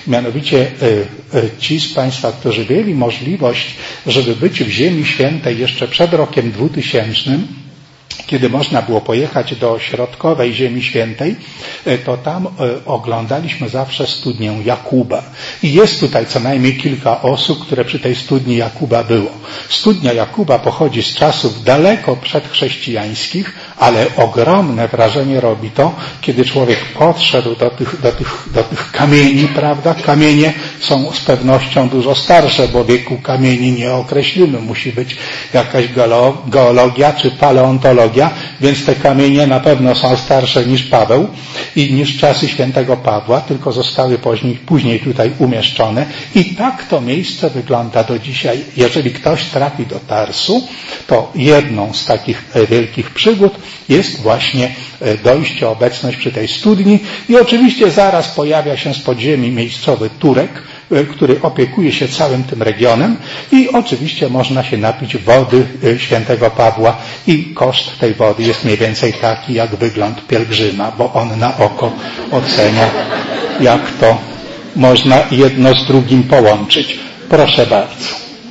Speaker 1: Mianowicie ci z Państwa, którzy mieli możliwość, żeby być w Ziemi Świętej jeszcze przed rokiem dwutysięcznym, kiedy można było pojechać do środkowej Ziemi Świętej, to tam oglądaliśmy zawsze studnię Jakuba. I jest tutaj co najmniej kilka osób, które przy tej studni Jakuba było. Studnia Jakuba pochodzi z czasów daleko przedchrześcijańskich, ale ogromne wrażenie robi to, kiedy człowiek podszedł do tych, do tych, do tych kamieni, prawda? Kamienie są z pewnością dużo starsze, bo wieku kamieni nie określimy. Musi być jakaś geologia czy paleontologia, więc te kamienie na pewno są starsze niż Paweł i niż czasy świętego Pawła, tylko zostały później, później tutaj umieszczone. I tak to miejsce wygląda do dzisiaj. Jeżeli ktoś trafi do Tarsu, to jedną z takich wielkich przygód jest właśnie dojście, obecność przy tej studni i oczywiście zaraz pojawia się z podziemi miejscowy Turek, który opiekuje się całym tym regionem i oczywiście można się napić wody świętego Pawła i koszt tej wody jest mniej więcej taki jak wygląd pielgrzyma, bo on na oko ocenia, jak to można jedno z drugim połączyć. Proszę bardzo.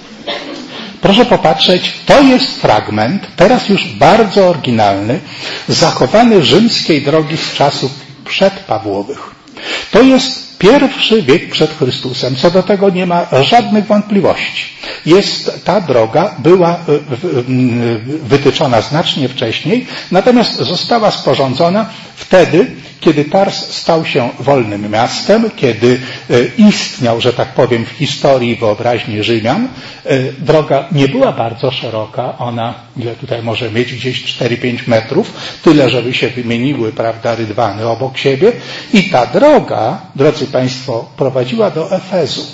Speaker 1: Proszę popatrzeć, to jest fragment, teraz już bardzo oryginalny, zachowany rzymskiej drogi z czasów przedpawłowych. To jest pierwszy wiek przed Chrystusem. Co do tego nie ma żadnych wątpliwości. Jest, ta droga była wytyczona znacznie wcześniej, natomiast została sporządzona wtedy, kiedy Tars stał się wolnym miastem, kiedy istniał, że tak powiem, w historii wyobraźni Rzymian. Droga nie była bardzo szeroka, ona, ile tutaj może mieć, gdzieś cztery pięć metrów, tyle, żeby się wymieniły, prawda, rydwany obok siebie. I ta droga, drodzy Państwo, prowadziła do Efezu.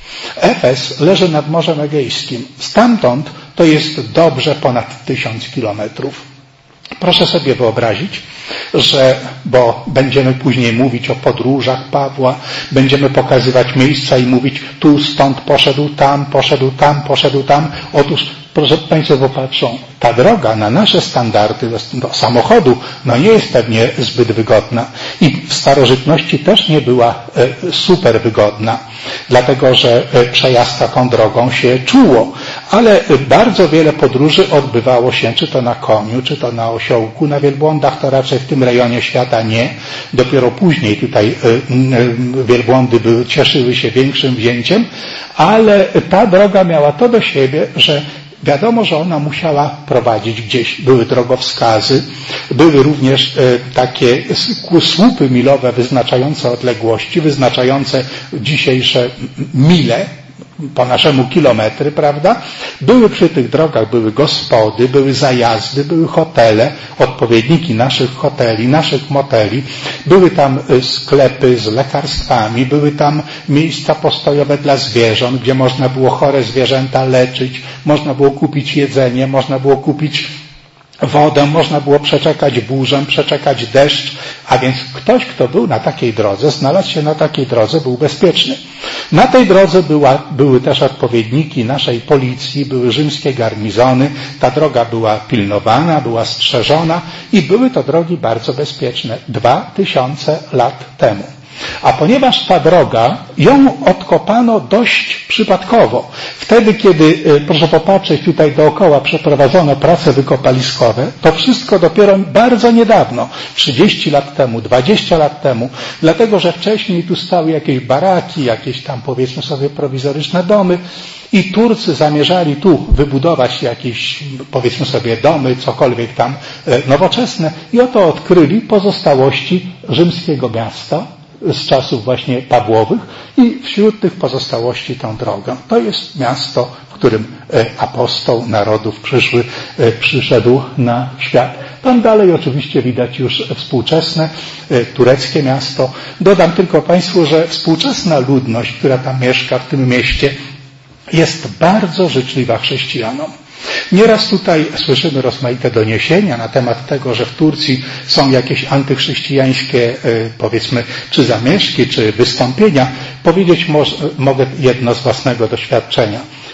Speaker 1: Efes leży nad Morzem Egejskim. Stamtąd to jest dobrze ponad tysiąc kilometrów. Proszę sobie wyobrazić, że, bo będziemy później mówić o podróżach Pawła, będziemy pokazywać miejsca i mówić tu, stąd poszedł tam, poszedł tam, poszedł tam. Otóż, proszę Państwo, popatrzą, ta droga na nasze standardy do samochodu, no nie jest pewnie zbyt wygodna i w starożytności też nie była super wygodna, dlatego że przejazd taką drogą się czuło, ale bardzo wiele podróży odbywało się, czy to na koniu, czy to na osiołku, na wielbłądach, to raczej w tym rejonie świata nie. Dopiero później tutaj wielbłądy były, cieszyły się większym wzięciem, ale ta droga miała to do siebie, że wiadomo, że ona musiała prowadzić gdzieś. Były drogowskazy, były również takie słupy milowe wyznaczające odległości, wyznaczające dzisiejsze mile, po naszemu kilometry, prawda? Były przy tych drogach, były gospody, były zajazdy, były hotele, odpowiedniki naszych hoteli, naszych moteli, były tam sklepy z lekarstwami, były tam miejsca postojowe dla zwierząt, gdzie można było chore zwierzęta leczyć, można było kupić jedzenie, można było kupić wodę, można było przeczekać burzę, przeczekać deszcz, a więc ktoś, kto był na takiej drodze, znalazł się na takiej drodze, był bezpieczny. Na tej drodze była, były też odpowiedniki naszej policji, były rzymskie garnizony, ta droga była pilnowana, była strzeżona i były to drogi bardzo bezpieczne. Dwa tysiące lat temu. A ponieważ ta droga, ją odkopano dość przypadkowo. Wtedy, kiedy, proszę popatrzeć, tutaj dookoła przeprowadzono prace wykopaliskowe, to wszystko dopiero bardzo niedawno, trzydzieści lat temu, dwadzieścia lat temu, dlatego, że wcześniej tu stały jakieś baraki, jakieś tam, powiedzmy sobie, prowizoryczne domy i Turcy zamierzali tu wybudować jakieś, powiedzmy sobie, domy, cokolwiek tam nowoczesne i oto odkryli pozostałości rzymskiego miasta z czasów właśnie Pawłowych i wśród tych pozostałości tą drogę. To jest miasto, w którym apostoł narodów przyszły, przyszedł na świat. Tam dalej oczywiście widać już współczesne tureckie miasto. Dodam tylko Państwu, że współczesna ludność, która tam mieszka w tym mieście, jest bardzo życzliwa chrześcijanom. Nieraz tutaj słyszymy rozmaite doniesienia na temat tego, że w Turcji są jakieś antychrześcijańskie, powiedzmy, czy zamieszki, czy wystąpienia. Powiedzieć mo- mogę jedno z własnego doświadczenia.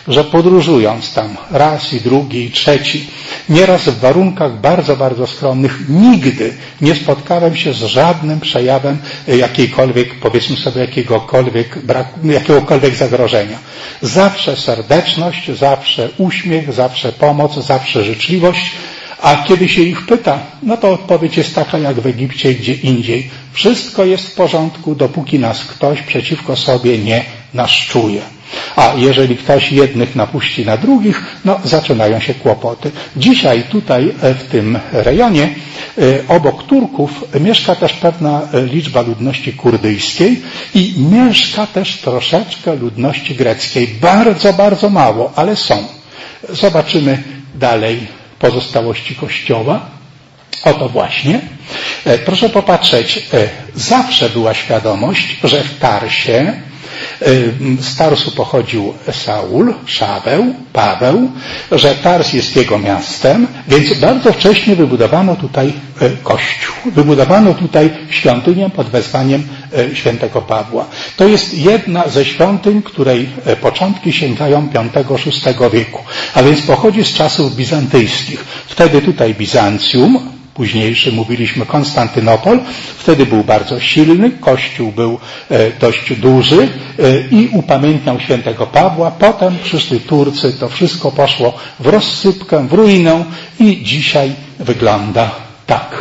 Speaker 1: że podróżując tam raz i drugi i trzeci, nieraz w warunkach bardzo, bardzo skromnych, nigdy nie spotkałem się z żadnym przejawem jakiejkolwiek, powiedzmy sobie, jakiegokolwiek braku, jakiegokolwiek zagrożenia. Zawsze serdeczność, zawsze uśmiech, zawsze pomoc, zawsze życzliwość. A kiedy się ich pyta, no to odpowiedź jest taka jak w Egipcie, gdzie indziej. Wszystko jest w porządku, dopóki nas ktoś przeciwko sobie nie naszczuje. A jeżeli ktoś jednych napuści na drugich, no zaczynają się kłopoty. Dzisiaj tutaj w tym rejonie obok Turków mieszka też pewna liczba ludności kurdyjskiej i mieszka też troszeczkę ludności greckiej. Bardzo, bardzo mało, ale są. Zobaczymy dalej pozostałości Kościoła. Oto właśnie. Proszę popatrzeć, zawsze była świadomość, że w Tarsie, z Tarsu pochodził Saul, Szaweł, Paweł, że Tars jest jego miastem, więc bardzo wcześnie wybudowano tutaj kościół. Wybudowano tutaj świątynię pod wezwaniem świętego Pawła. To jest jedna ze świątyń, której początki sięgają piątego szóstego wieku, a więc pochodzi z czasów bizantyjskich. Wtedy tutaj Bizancjum, późniejszy mówiliśmy Konstantynopol, wtedy był bardzo silny, kościół był dość duży i upamiętniał świętego Pawła. Potem przyszli Turcy, to wszystko poszło w rozsypkę, w ruinę i dzisiaj wygląda tak.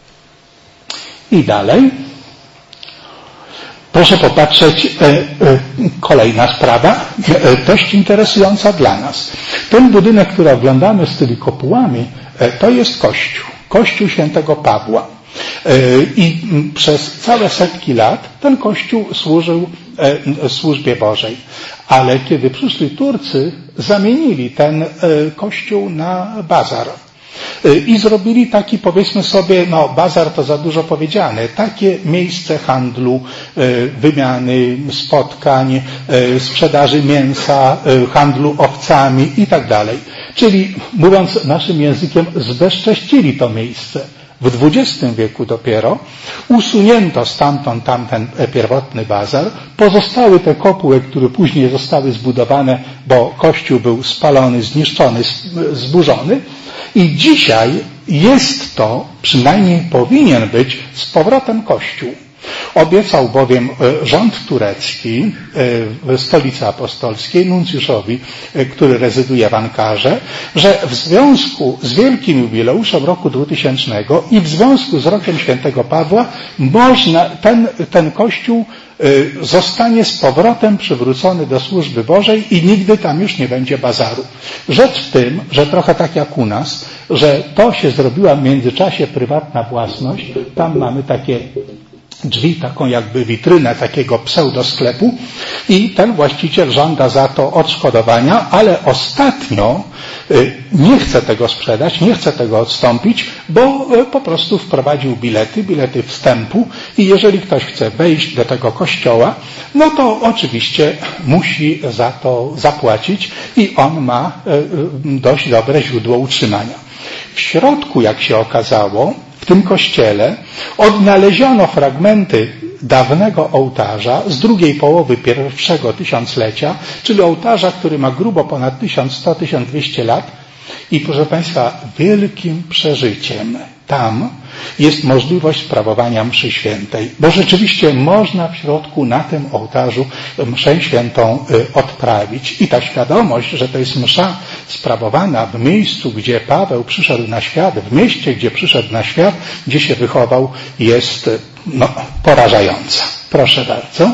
Speaker 1: I dalej. Proszę popatrzeć, kolejna sprawa, dość interesująca dla nas. Ten budynek, który oglądamy z tymi kopułami, to jest kościół. Kościół świętego Pawła. I przez całe setki lat ten kościół służył służbie Bożej. Ale kiedy przyszli Turcy, zamienili ten kościół na bazar. I zrobili taki, powiedzmy sobie, no bazar to za dużo powiedziane, takie miejsce handlu, wymiany, spotkań, sprzedaży mięsa, handlu owcami i tak dalej. Czyli, mówiąc naszym językiem, zbezcześcili to miejsce. W dwudziestym wieku dopiero usunięto stamtąd tamten pierwotny bazar, pozostały te kopuły, które później zostały zbudowane, bo kościół był spalony, zniszczony, zburzony i dzisiaj jest to, przynajmniej powinien być, z powrotem kościół. Obiecał bowiem rząd turecki w stolicy apostolskiej, nuncjuszowi, który rezyduje w Ankarze, że w związku z wielkim jubileuszem roku dwutysięcznego i w związku z rokiem świętego Pawła można, ten, ten kościół zostanie z powrotem przywrócony do służby Bożej i nigdy tam już nie będzie bazaru. Rzecz w tym, że trochę tak jak u nas, że to się zrobiła w międzyczasie prywatna własność, tam mamy takie drzwi, taką jakby witrynę takiego pseudosklepu i ten właściciel żąda za to odszkodowania, ale ostatnio nie chce tego sprzedać, nie chce tego odstąpić, bo po prostu wprowadził bilety, bilety wstępu i jeżeli ktoś chce wejść do tego kościoła, no to oczywiście musi za to zapłacić i on ma dość dobre źródło utrzymania. W środku, jak się okazało, w tym kościele odnaleziono fragmenty dawnego ołtarza z drugiej połowy pierwszego tysiąclecia, czyli ołtarza, który ma grubo ponad tysiąc sto do tysiąc dwieście lat i proszę Państwa, wielkim przeżyciem tam jest możliwość sprawowania mszy świętej, bo rzeczywiście można w środku na tym ołtarzu mszę świętą odprawić i ta świadomość, że to jest msza sprawowana w miejscu, gdzie Paweł przyszedł na świat, w mieście, gdzie przyszedł na świat, gdzie się wychował, jest no, porażająca. Proszę bardzo.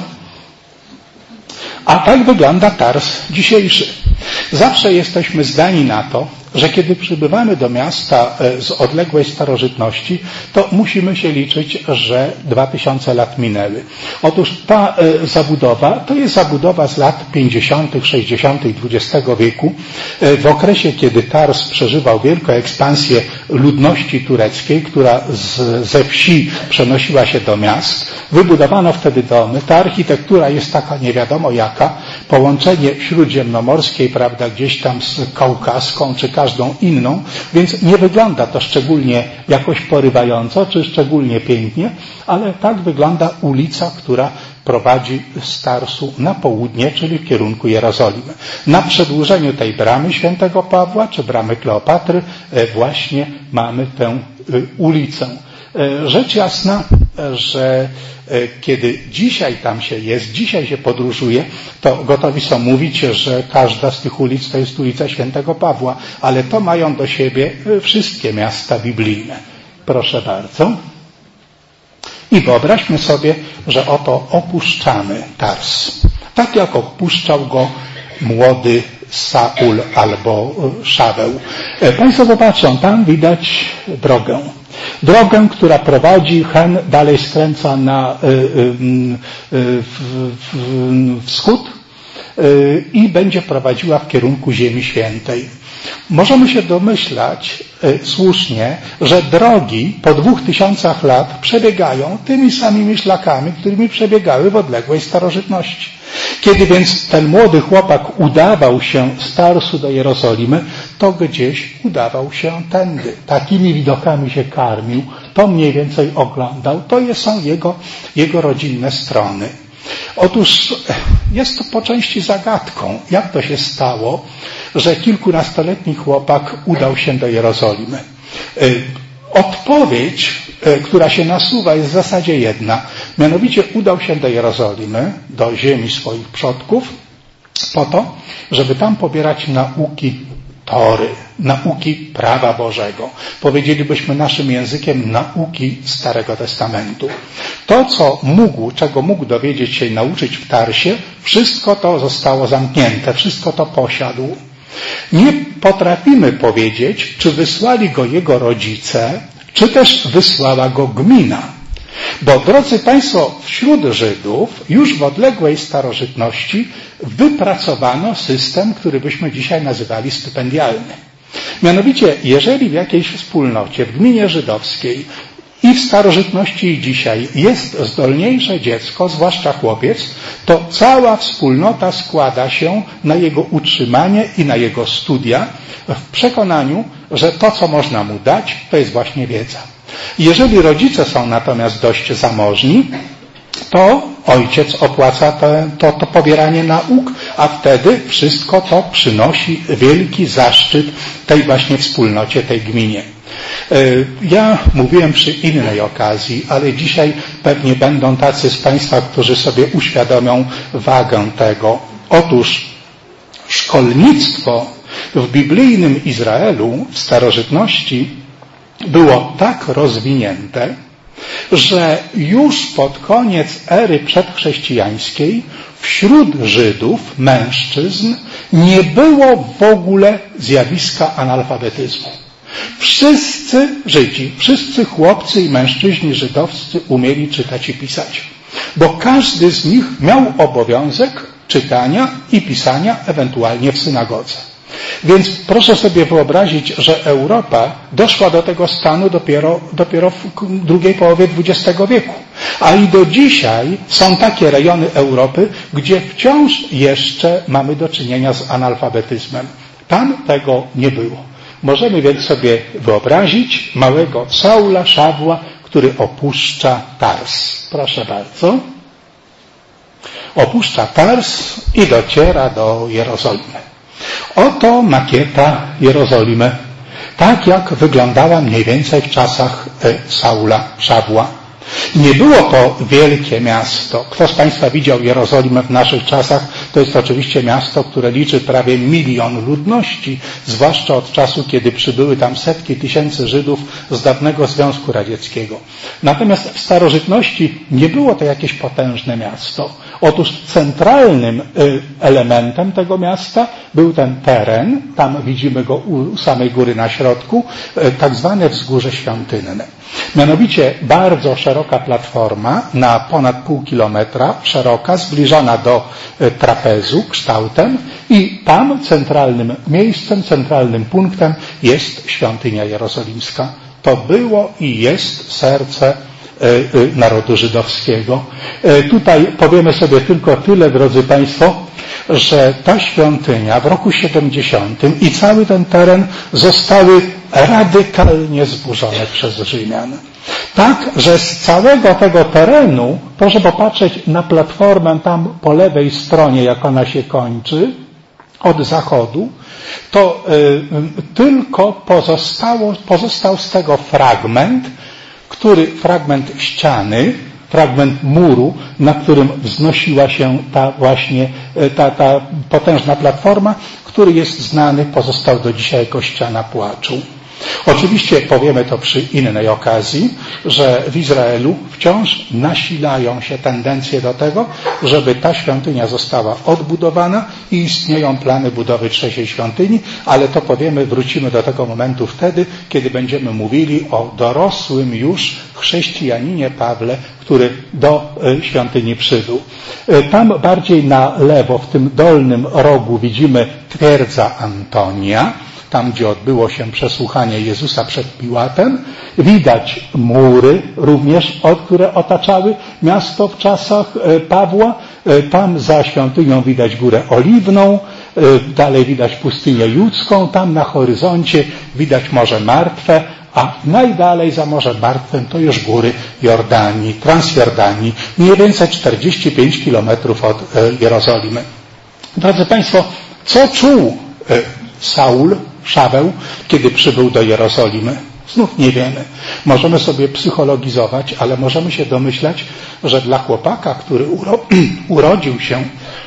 Speaker 1: A tak wygląda Tars dzisiejszy. Zawsze jesteśmy zdani na to, że kiedy przybywamy do miasta z odległej starożytności, to musimy się liczyć, że dwa tysiące lat minęły. Otóż ta zabudowa to jest zabudowa z lat pięćdziesiątych, sześćdziesiątych dwudziestego wieku, w okresie, kiedy Tars przeżywał wielką ekspansję ludności tureckiej, która z, ze wsi przenosiła się do miast. Wybudowano wtedy domy. Ta architektura jest taka nie wiadomo jaka, połączenie śródziemnomorskiej, prawda, gdzieś tam z kaukaską, czy każdą inną, więc nie wygląda to szczególnie jakoś porywająco, czy szczególnie pięknie, ale tak wygląda ulica, która prowadzi z Tarsu na południe, czyli w kierunku Jerozolimy. Na przedłużeniu tej bramy świętego Pawła, czy bramy Kleopatry, właśnie mamy tę ulicę. Rzecz jasna, że kiedy dzisiaj tam się jest, dzisiaj się podróżuje, to gotowi są mówić, że każda z tych ulic to jest ulica świętego Pawła, ale to mają do siebie wszystkie miasta biblijne. Proszę bardzo. I wyobraźmy sobie, że oto opuszczamy Tars. Tak jak opuszczał go młody Saul albo Szaweł. Państwo zobaczą, tam widać drogę. Drogę, która prowadzi, hen dalej skręca na y, y, y, y, wschód y, i będzie prowadziła w kierunku Ziemi Świętej. Możemy się domyślać y, słusznie, że drogi po dwóch tysiącach lat przebiegają tymi samymi szlakami, którymi przebiegały w odległej starożytności. Kiedy więc ten młody chłopak udawał się z Tarsu do Jerozolimy, to gdzieś udawał się tędy. Takimi widokami się karmił, to mniej więcej oglądał. To są jego, jego rodzinne strony. Otóż jest to po części zagadką, jak to się stało, że kilkunastoletni chłopak udał się do Jerozolimy. Odpowiedź, która się nasuwa, jest w zasadzie jedna. Mianowicie udał się do Jerozolimy, do ziemi swoich przodków, po to, żeby tam pobierać nauki Tory, nauki prawa Bożego. Powiedzielibyśmy naszym językiem nauki Starego Testamentu. To, co mógł, czego mógł dowiedzieć się i nauczyć w Tarsie, wszystko to zostało zamknięte, wszystko to posiadł. Nie potrafimy powiedzieć, czy wysłali go jego rodzice, czy też wysłała go gmina. Bo, drodzy Państwo, wśród Żydów już w odległej starożytności wypracowano system, który byśmy dzisiaj nazywali stypendialny. Mianowicie, jeżeli w jakiejś wspólnocie, w gminie żydowskiej i w starożytności i dzisiaj jest zdolniejsze dziecko, zwłaszcza chłopiec, to cała wspólnota składa się na jego utrzymanie i na jego studia w przekonaniu, że to, co można mu dać, to jest właśnie wiedza. Jeżeli rodzice są natomiast dość zamożni, to ojciec opłaca to, to, to pobieranie nauk, a wtedy wszystko to przynosi wielki zaszczyt tej właśnie wspólnocie, tej gminie. Ja mówiłem przy innej okazji, ale dzisiaj pewnie będą tacy z Państwa, którzy sobie uświadomią wagę tego. Otóż szkolnictwo w biblijnym Izraelu w starożytności było tak rozwinięte, że już pod koniec ery przedchrześcijańskiej wśród Żydów, mężczyzn, nie było w ogóle zjawiska analfabetyzmu. Wszyscy Żydzi, wszyscy chłopcy i mężczyźni żydowscy umieli czytać i pisać, bo każdy z nich miał obowiązek czytania i pisania, ewentualnie w synagodze. Więc proszę sobie wyobrazić, że Europa doszła do tego stanu dopiero, dopiero w drugiej połowie dwudziestego wieku. A i do dzisiaj są takie rejony Europy, gdzie wciąż jeszcze mamy do czynienia z analfabetyzmem. Tam tego nie było. Możemy więc sobie wyobrazić małego Saula, Szawła, który opuszcza Tars. Proszę bardzo. Opuszcza Tars i dociera do Jerozolimy. Oto makieta Jerozolimy, tak jak wyglądała mniej więcej w czasach Saula, Szawła. Nie było to wielkie miasto. Kto z Państwa widział Jerozolimę w naszych czasach, to jest oczywiście miasto, które liczy prawie milion ludności, zwłaszcza od czasu, kiedy przybyły tam setki tysięcy Żydów z dawnego Związku Radzieckiego. Natomiast w starożytności nie było to jakieś potężne miasto. Otóż centralnym elementem tego miasta był ten teren, tam widzimy go u samej góry na środku, tak zwane wzgórze świątynne. Mianowicie bardzo szeroka platforma na ponad pół kilometra szeroka, zbliżona do trapezu kształtem i tam centralnym miejscem, centralnym punktem jest świątynia jerozolimska. To było i jest serce narodu żydowskiego. Tutaj powiemy sobie tylko tyle, drodzy Państwo, że ta świątynia w roku siedemdziesiątym i cały ten teren zostały radykalnie zburzone przez Rzymian. Tak, że z całego tego terenu, proszę popatrzeć na platformę tam po lewej stronie, jak ona się kończy, od zachodu, to y, tylko pozostało, pozostał z tego fragment, który, fragment ściany, fragment muru, na którym wznosiła się ta właśnie, ta, ta potężna platforma, który jest znany, pozostał do dzisiaj jako ściana płaczu. Oczywiście powiemy to przy innej okazji, że w Izraelu wciąż nasilają się tendencje do tego, żeby ta świątynia została odbudowana i istnieją plany budowy trzeciej świątyni, ale to powiemy, wrócimy do tego momentu wtedy, kiedy będziemy mówili o dorosłym już chrześcijaninie Pawle, który do świątyni przybył. Tam bardziej na lewo, w tym dolnym rogu widzimy twierdza Antonia, tam gdzie odbyło się przesłuchanie Jezusa przed Piłatem. Widać mury również, które otaczały miasto w czasach Pawła. Tam za świątynią widać Górę Oliwną, dalej widać pustynię judzką, tam na horyzoncie widać Morze Martwe, a najdalej za Morzem Martwym to już góry Jordanii, Transjordanii, mniej więcej czterdzieści pięć kilometrów od Jerozolimy. Drodzy Państwo, co czuł Saul, Szaweł, kiedy przybył do Jerozolimy? Znów nie wiemy. Możemy sobie psychologizować, ale możemy się domyślać, że dla chłopaka, który uro- urodził się,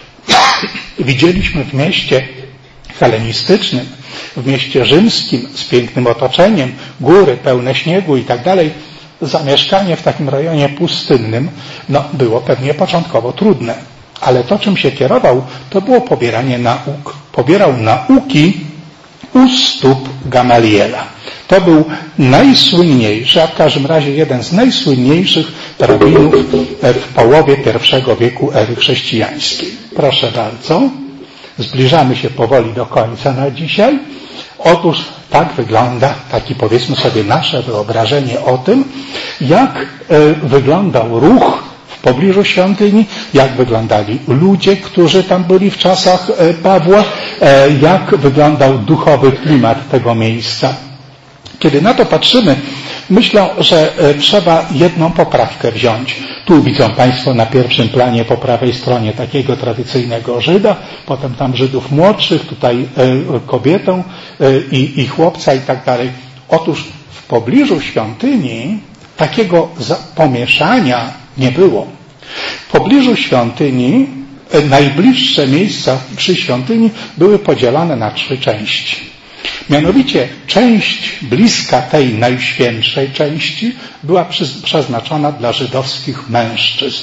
Speaker 1: widzieliśmy w mieście helenistycznym, w mieście rzymskim, z pięknym otoczeniem, góry pełne śniegu i tak dalej, zamieszkanie w takim rejonie pustynnym, no, było pewnie początkowo trudne. Ale to, czym się kierował, to było pobieranie nauk. Pobierał nauki u stóp Gamaliela. To był najsłynniejszy, a w każdym razie jeden z najsłynniejszych rabinów w połowie pierwszego wieku ery chrześcijańskiej. Proszę bardzo, zbliżamy się powoli do końca na dzisiaj. Otóż tak wygląda, taki powiedzmy sobie nasze wyobrażenie o tym, jak wyglądał ruch w pobliżu świątyni, jak wyglądali ludzie, którzy tam byli w czasach Pawła, jak wyglądał duchowy klimat tego miejsca. Kiedy na to patrzymy, myślę, że trzeba jedną poprawkę wziąć. Tu widzą Państwo na pierwszym planie po prawej stronie takiego tradycyjnego Żyda, potem tam Żydów młodszych, tutaj kobietę i, i chłopca i tak dalej. Otóż w pobliżu świątyni takiego pomieszania nie było. W pobliżu świątyni najbliższe miejsca przy świątyni były podzielone na trzy części. Mianowicie część bliska tej najświętszej części była przeznaczona dla żydowskich mężczyzn.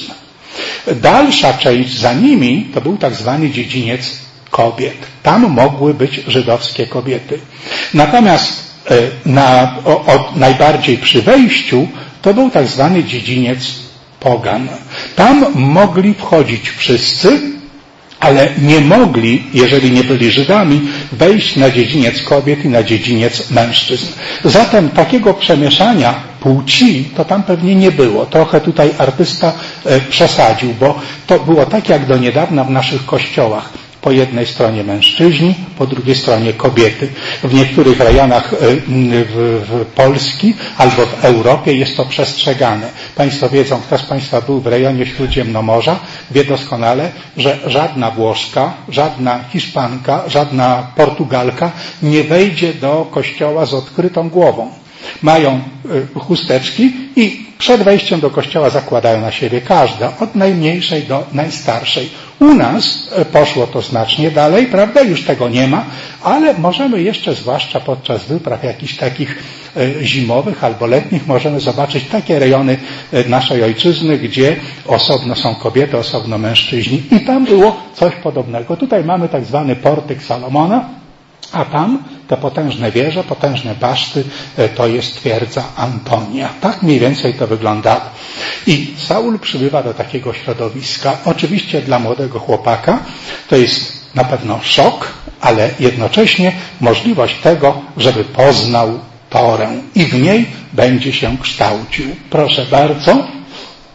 Speaker 1: Dalsza część za nimi to był tak zwany dziedziniec kobiet. Tam mogły być żydowskie kobiety. Natomiast na, o, o, najbardziej przy wejściu to był tak zwany dziedziniec pogan. Tam mogli wchodzić wszyscy, ale nie mogli, jeżeli nie byli Żydami, wejść na dziedziniec kobiet i na dziedziniec mężczyzn. Zatem takiego przemieszania płci to tam pewnie nie było. Trochę tutaj artysta przesadził, bo to było tak jak do niedawna w naszych kościołach. Po jednej stronie mężczyźni, po drugiej stronie kobiety. W niektórych rejonach w, w Polski albo w Europie jest to przestrzegane. Państwo wiedzą, kto z Państwa był w rejonie Śródziemnomorza, wie doskonale, że żadna Włoszka, żadna Hiszpanka, żadna Portugalka nie wejdzie do kościoła z odkrytą głową. Mają chusteczki i przed wejściem do kościoła zakładają na siebie każda, od najmniejszej do najstarszej. U nas poszło to znacznie dalej, prawda? Już tego nie ma, ale możemy jeszcze, zwłaszcza podczas wypraw jakichś takich zimowych albo letnich, możemy zobaczyć takie rejony naszej ojczyzny, gdzie osobno są kobiety, osobno mężczyźni. I tam było coś podobnego. Tutaj mamy tak zwany portyk Salomona, a tam te potężne wieże, potężne baszty, to jest twierdza Antonia. Tak mniej więcej to wyglądało. I Saul przybywa do takiego środowiska. Oczywiście dla młodego chłopaka to jest na pewno szok, ale jednocześnie możliwość tego, żeby poznał Torę i w niej będzie się kształcił. Proszę bardzo.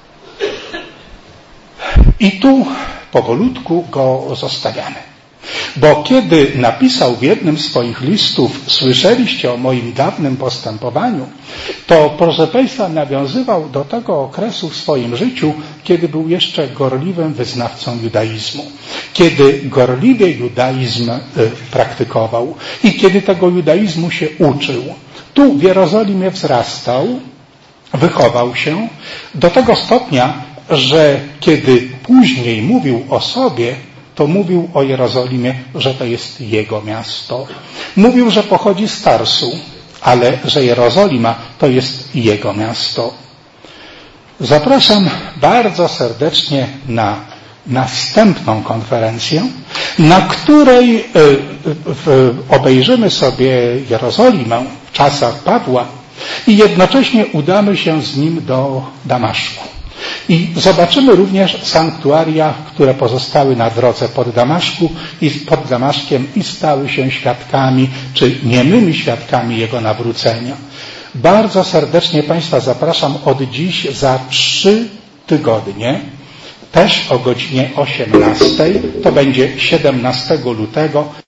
Speaker 1: I tu powolutku go zostawiamy. Bo kiedy napisał w jednym z swoich listów, słyszeliście o moim dawnym postępowaniu, to proszę Państwa nawiązywał do tego okresu w swoim życiu, kiedy był jeszcze gorliwym wyznawcą judaizmu, kiedy gorliwie judaizm y, praktykował i kiedy tego judaizmu się uczył. Tu w Jerozolimie wzrastał, wychował się do tego stopnia, że kiedy później mówił o sobie, to mówił o Jerozolimie, że to jest jego miasto. Mówił, że pochodzi z Tarsu, ale że Jerozolima to jest jego miasto. Zapraszam bardzo serdecznie na następną konferencję, na której obejrzymy sobie Jerozolimę w czasach Pawła i jednocześnie udamy się z nim do Damaszku. I zobaczymy również sanktuaria, które pozostały na drodze pod Damaszku i pod Damaszkiem i stały się świadkami, czy niemymi świadkami jego nawrócenia. Bardzo serdecznie Państwa zapraszam od dziś za trzy tygodnie, też o godzinie osiemnastej, to będzie siedemnastego lutego.